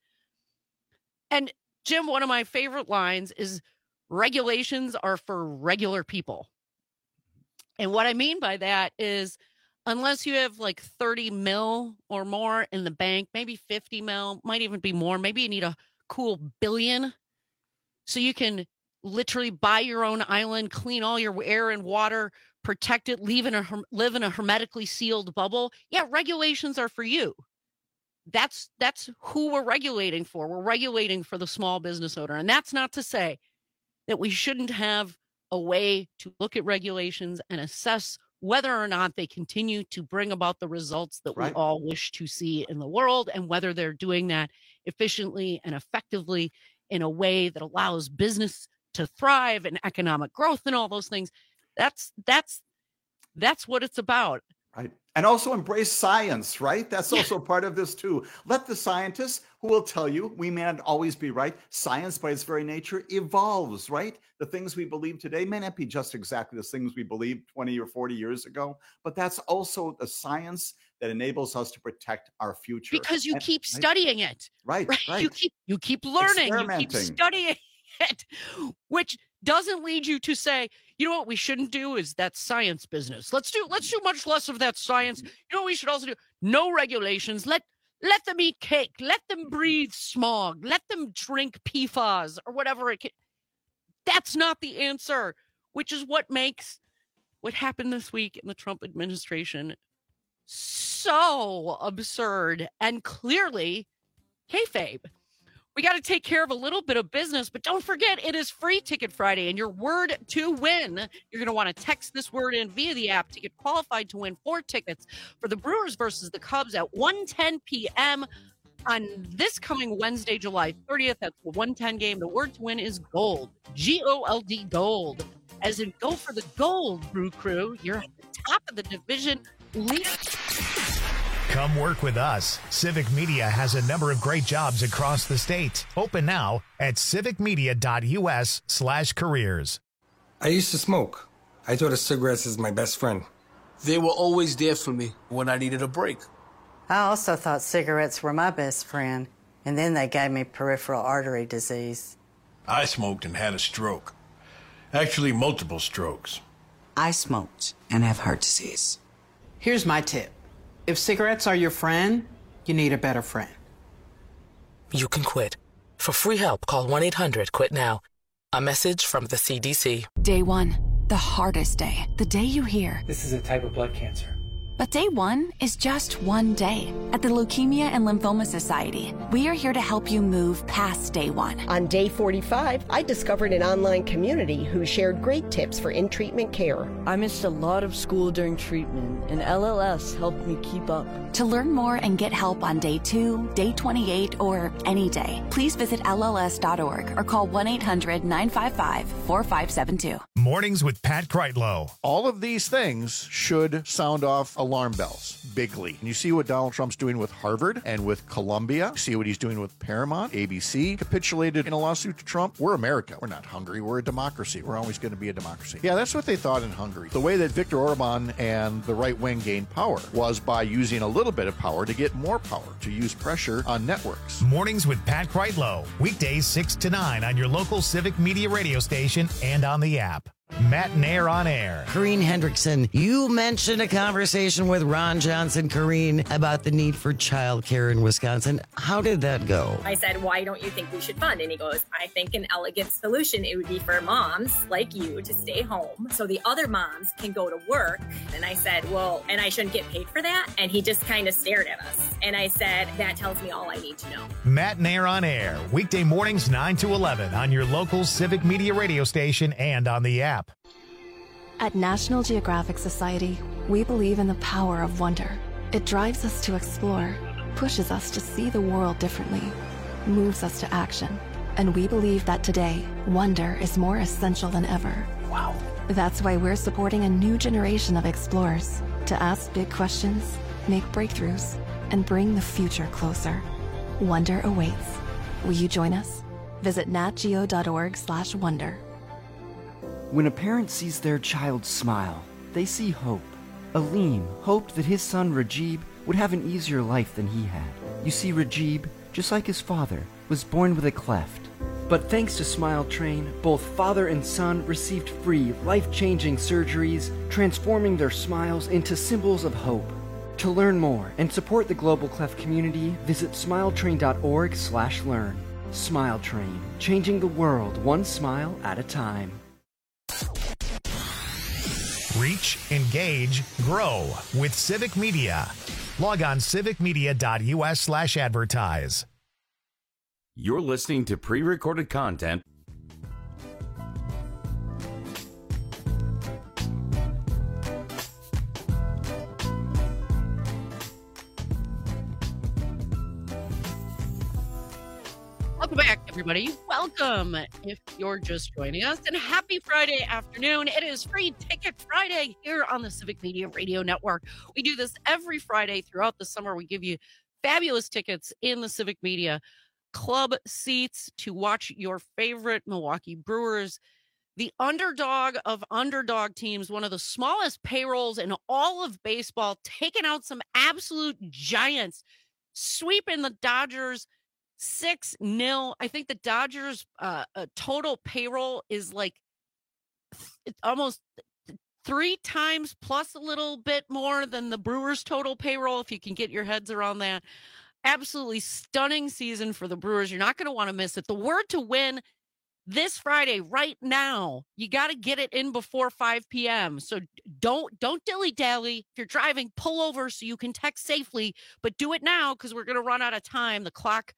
[SPEAKER 22] And Jim, one of my favorite lines is regulations are for regular people. And what I mean by that is unless you have like 30 mil or more in the bank, maybe 50 mil, might even be more. Maybe you need a cool billion so you can literally buy your own island, clean all your air and water, protect it, live in a hermetically sealed bubble. Yeah, regulations are for you. That's who we're regulating for. We're regulating for the small business owner. And that's not to say that we shouldn't have a way to look at regulations and assess whether or not they continue to bring about the results that we all wish to see in the world, and whether they're doing that efficiently and effectively in a way that allows business to thrive and economic growth and all those things. That's what it's about.
[SPEAKER 23] Right. And also embrace science, right? That's also part of this too. Let the scientists, who will tell you we may not always be right. Science by its very nature evolves, right? The things we believe today may not be just exactly the things we believed 20 or 40 years ago, but that's also the science that enables us to protect our future.
[SPEAKER 22] Because you keep studying it.
[SPEAKER 23] Right.
[SPEAKER 22] You keep learning, you keep studying it, which doesn't lead you to say, you know what we shouldn't do is that science business. Let's do much less of that science. You know what we should also do? No regulations. Let them eat cake. Let them breathe smog. Let them drink PFAS or whatever it can. That's not the answer, which is what makes what happened this week in the Trump administration so absurd and clearly kayfabe. We got to take care of a little bit of business, but don't forget it is Free Ticket Friday, and your word to win, you're going to want to text this word in via the app to get qualified to win 4 tickets for the Brewers versus the Cubs at 1:10 p.m. on this coming Wednesday, July 30th. That's the 1:10 game. The word to win is gold, G-O-L-D, gold. As in go for the gold, Brew Crew. You're at the top of the division leader.
[SPEAKER 16] Come work with us. Civic Media has a number of great jobs across the state. Open now at civicmedia.us/careers.
[SPEAKER 6] I used to smoke. I thought of cigarettes as my best friend.
[SPEAKER 7] They were always there for me when I needed a break.
[SPEAKER 8] I also thought cigarettes were my best friend, and then they gave me peripheral artery disease.
[SPEAKER 9] I smoked and had a stroke. Actually, multiple strokes.
[SPEAKER 10] I smoked and have heart disease.
[SPEAKER 11] Here's my tip. If cigarettes are your friend, you need a better friend.
[SPEAKER 12] You can quit. For free help, call 1-800-QUIT-NOW. A message from the CDC.
[SPEAKER 2] Day 1, the hardest day. The day you hear,
[SPEAKER 17] This is a type of blood cancer.
[SPEAKER 2] But day 1 is just one day. At the Leukemia and Lymphoma Society, we are here to help you move past day 1.
[SPEAKER 4] On day 45, I discovered an online community who shared great tips for in-treatment care.
[SPEAKER 5] I missed a lot of school during treatment, and LLS helped me keep up.
[SPEAKER 2] To learn more and get help on day 2, day 28, or any day, please visit LLS.org or call 1-800-955-4572.
[SPEAKER 16] Mornings with Pat Kreitlow.
[SPEAKER 3] All of these things should sound off alarm bells bigly. And you see what Donald Trump's doing with Harvard and with Columbia. You see what he's doing with Paramount. ABC capitulated in a lawsuit to Trump. We're America. We're not Hungary. We're a democracy. We're always going to be a democracy. Yeah, that's what they thought in Hungary. The way that Viktor Orban and the right wing gained power was by using a little bit of power to get more power, to use pressure on networks.
[SPEAKER 16] Mornings with Pat Kreitlow. Weekdays 6 to 9 on your local Civic Media radio station and on the app. Matt Nair on air.
[SPEAKER 13] Corrine Hendrickson, you mentioned a conversation with Ron Johnson, Corrine, about the need for childcare in Wisconsin. How did that go?
[SPEAKER 19] I said, why don't you think we should fund? And he goes, I think an elegant solution, it would be for moms like you to stay home so the other moms can go to work. And I said, well, and I shouldn't get paid for that? And he just kind of stared at us. And I said, that tells me all I need to know.
[SPEAKER 16] Matt Nair on air. Weekday mornings 9 to 11 on your local Civic Media radio station and on the app.
[SPEAKER 20] At National Geographic Society, we believe in the power of wonder. It drives us to explore, pushes us to see the world differently, moves us to action. And we believe that today, wonder is more essential than ever. Wow. That's why we're supporting a new generation of explorers to ask big questions, make breakthroughs, and bring the future closer. Wonder awaits. Will you join us? Visit natgeo.org/wonder.
[SPEAKER 21] When a parent sees their child smile, they see hope. Aleem hoped that his son Rajib would have an easier life than he had. You see, Rajib, just like his father, was born with a cleft. But thanks to Smile Train, both father and son received free, life-changing surgeries, transforming their smiles into symbols of hope. To learn more and support the Global Cleft community, visit smiletrain.org/learn. Smile Train, changing the world one smile at a time.
[SPEAKER 16] Reach, engage, grow with Civic Media. Log on civicmedia.us/advertise.
[SPEAKER 18] You're listening to pre-recorded content.
[SPEAKER 22] Welcome back, everybody. Welcome if you're just joining us. And happy Friday afternoon. It is Free Ticket Friday here on the Civic Media Radio Network. We do this every Friday throughout the summer. We give you fabulous tickets in the Civic Media Club seats to watch your favorite Milwaukee Brewers, the underdog of underdog teams, one of the smallest payrolls in all of baseball, taking out some absolute giants, sweeping the Dodgers 6-0. I think the Dodgers total payroll is like almost 3 times plus a little bit more than the Brewers total payroll, if you can get your heads around that. Absolutely stunning season for the Brewers. You're not going to want to miss it. The word to win this Friday, right now, you got to get it in before 5 p.m. So don't dilly-dally. If you're driving, pull over so you can text safely, but do it now because we're going to run out of time. The clock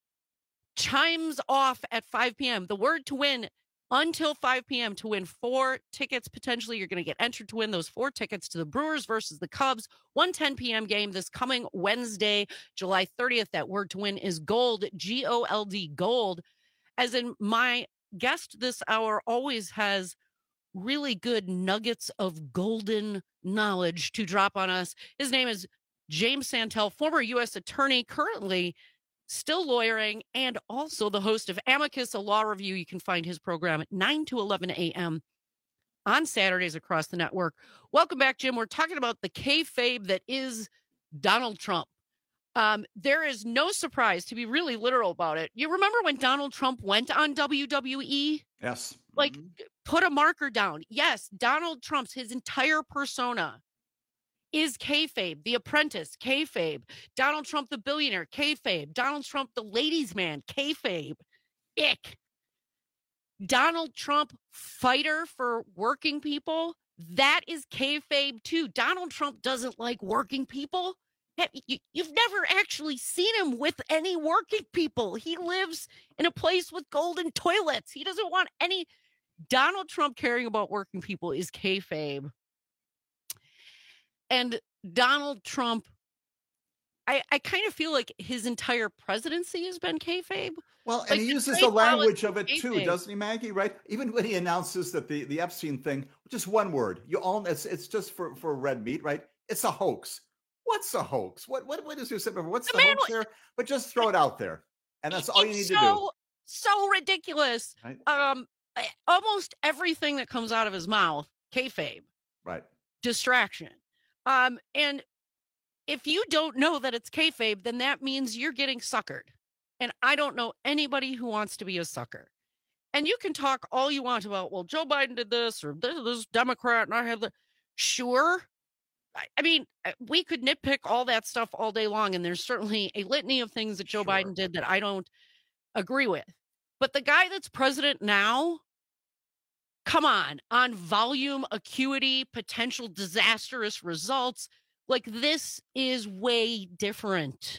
[SPEAKER 22] chimes off at 5 p.m. The word to win until 5 p.m. to win 4 tickets. Potentially, you're going to get entered to win those 4 tickets to the Brewers versus the Cubs, 1:10 p.m. game this coming Wednesday, July 30th. That word to win is GOLD, G-O-L-D, GOLD. As in, my guest this hour always has really good nuggets of golden knowledge to drop on us. His name is James Santel, former U.S. attorney, currently still lawyering, and also the host of Amicus, a law review. You can find his program at 9 to 11 a.m. on Saturdays across the network. Welcome back, Jim. We're talking about the kayfabe that is Donald Trump. There is no surprise, to be really literal about it. You remember when Donald Trump went on WWE?
[SPEAKER 23] Yes.
[SPEAKER 22] Like, put a marker down. Yes, Donald Trump's, his entire persona is kayfabe. The Apprentice, kayfabe. Donald Trump, the billionaire, kayfabe. Donald Trump, the ladies' man, kayfabe. Ick. Donald Trump, fighter for working people, that is kayfabe too. Donald Trump doesn't like working people. You've never actually seen him with any working people. He lives in a place with golden toilets. He doesn't want any. Donald Trump caring about working people is kayfabe. And Donald Trump, I kind of feel like his entire presidency has been kayfabe.
[SPEAKER 23] Well,
[SPEAKER 22] like
[SPEAKER 23] and he uses the language of it too, doesn't he, Maggie? Right? Even when he announces that the Epstein thing, just one word, it's just for red meat, right? It's a hoax. What's a hoax? What is your symptom? What's the hoax there? But just throw it out there, and that's all you need to do.
[SPEAKER 22] So ridiculous.
[SPEAKER 23] Right?
[SPEAKER 22] Almost everything that comes out of his mouth, kayfabe.
[SPEAKER 23] Right.
[SPEAKER 22] Distraction. And if you don't know that it's kayfabe, then that means you're getting suckered. And I don't know anybody who wants to be a sucker. And you can talk all you want about, well, Joe Biden did this or this Democrat and I have the. Sure. I mean, we could nitpick all that stuff all day long. And there's certainly a litany of things that Joe Biden did that I don't agree with. But the guy that's president now, come on volume, acuity, potential disastrous results. Like, this is way different.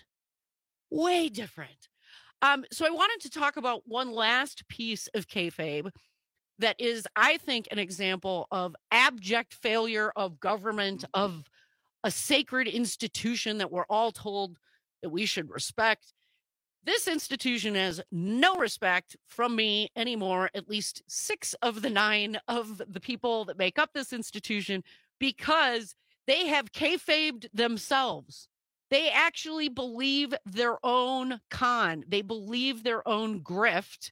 [SPEAKER 22] Way different. So I wanted to talk about one last piece of kayfabe that is, I think, an example of abject failure of government, of a sacred institution that we're all told that we should respect. This institution has no respect from me anymore, at least 6 of the 9 of the people that make up this institution, because they have kayfabed themselves. They actually believe their own con. They believe their own grift.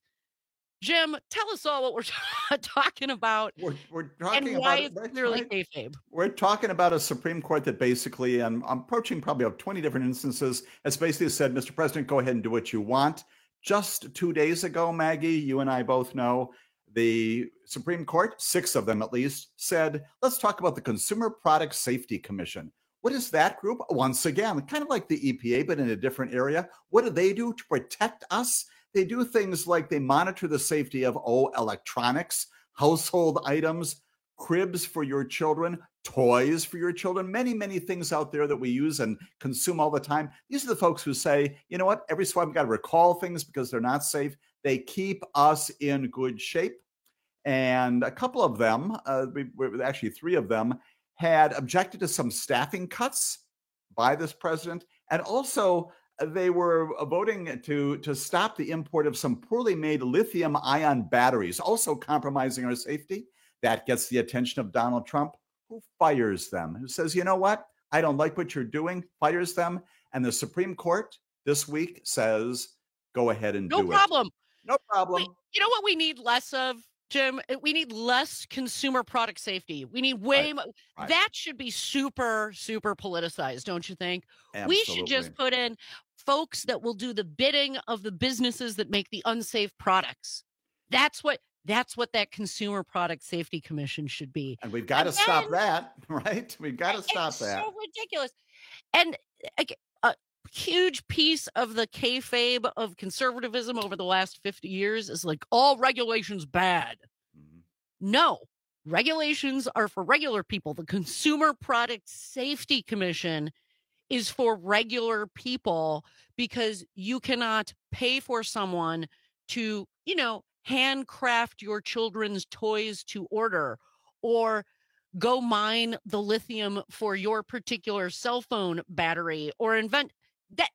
[SPEAKER 22] Jim, tell us all what we're talking about.
[SPEAKER 23] We're talking
[SPEAKER 22] and why
[SPEAKER 23] about
[SPEAKER 22] it's clearly kayfabe.
[SPEAKER 23] We're talking about a Supreme Court that basically, I'm approaching probably 20 different instances, has basically said, Mr. President, go ahead and do what you want. Just 2 days ago, Maggie, you and I both know, the Supreme Court, 6 of them at least, said, let's talk about the Consumer Product Safety Commission. What is that group? Once again, kind of like the EPA, but in a different area. What do they do to protect us? They do things like they monitor the safety of, electronics, household items, cribs for your children, toys for your children, many, many things out there that we use and consume all the time. These are the folks who say, you know what, every so often we've got to recall things because they're not safe. They keep us in good shape. And a couple of them, actually 3 of them, had objected to some staffing cuts by this president. And also, they were voting to stop the import of some poorly made lithium-ion batteries, also compromising our safety. That gets the attention of Donald Trump, who fires them, who says, you know what? I don't like what you're doing, fires them. And the Supreme Court this week says, go ahead and do it.
[SPEAKER 22] No problem.
[SPEAKER 23] No problem.
[SPEAKER 22] You know what we need less of, Jim? We need less consumer product safety. We need way more. Right. That should be super, super politicized, don't you think?
[SPEAKER 23] Absolutely.
[SPEAKER 22] We should just put in folks that will do the bidding of the businesses that make the unsafe products. That's what that Consumer Product Safety Commission should be.
[SPEAKER 23] And we've got to stop that, right? We've got to stop that.
[SPEAKER 22] It's so ridiculous. And a huge piece of the kayfabe of conservatism over the last 50 years is like, all regulations bad. Mm-hmm. No, regulations are for regular people. The Consumer Product Safety Commission is for regular people, because you cannot pay for someone to, handcraft your children's toys to order, or go mine the lithium for your particular cell phone battery, or invent that.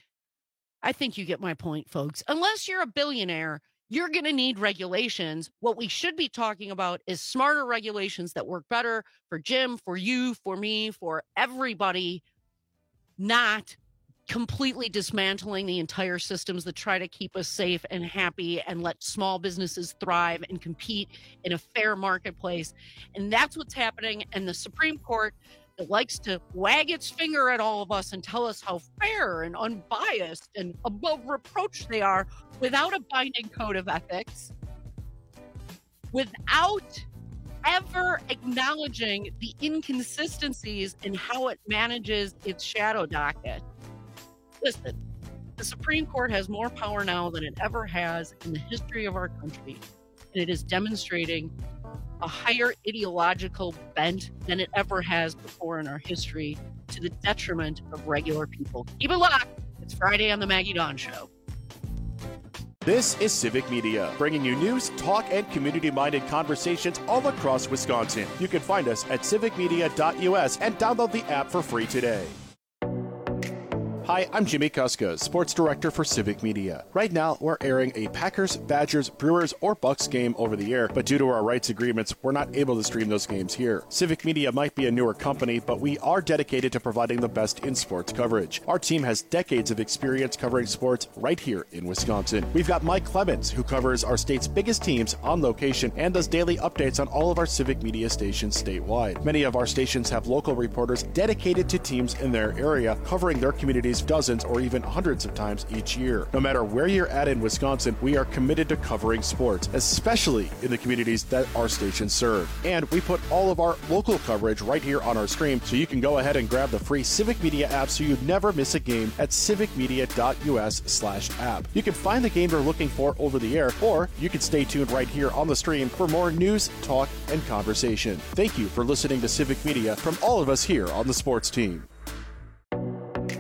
[SPEAKER 22] I think you get my point, folks. Unless you're a billionaire, you're going to need regulations. What we should be talking about is smarter regulations that work better for Jim, for you, for me, for everybody, not completely dismantling the entire systems that try to keep us safe and happy and let small businesses thrive and compete in a fair marketplace. And that's what's happening. And the Supreme Court, that likes to wag its finger at all of us and tell us how fair and unbiased and above reproach they are, without a binding code of ethics, without ever acknowledging the inconsistencies in how it manages its shadow docket. Listen, the Supreme Court has more power now than it ever has in the history of our country, and it is demonstrating a higher ideological bent than it ever has before in our history, to the detriment of regular people. Keep it locked. It's Friday on the Maggie Dawn Show.
[SPEAKER 1] This is Civic Media, bringing you news, talk, and community-minded conversations all across Wisconsin. You can find us at civicmedia.us and download the app for free today. Hi, I'm Jimmy Kuska, Sports Director for Civic Media. Right now, we're airing a Packers, Badgers, Brewers, or Bucks game over the air, but due to our rights agreements, we're not able to stream those games here. Civic Media might be a newer company, but we are dedicated to providing the best in sports coverage. Our team has decades of experience covering sports right here in Wisconsin. We've got Mike Clemens, who covers our state's biggest teams on location and does daily updates on all of our Civic Media stations statewide. Many of our stations have local reporters dedicated to teams in their area, covering their communities dozens or even hundreds of times each year. No matter where you're at in Wisconsin, we are committed to covering sports, especially in the communities that our stations serve. And we put all of our local coverage right here on our stream, so you can go ahead and grab the free Civic Media app so you never miss a game at civicmedia.us/app. You can find the game you're looking for over the air, or you can stay tuned right here on the stream for more news, talk, and conversation. Thank you for listening to Civic Media from all of us here on the sports team.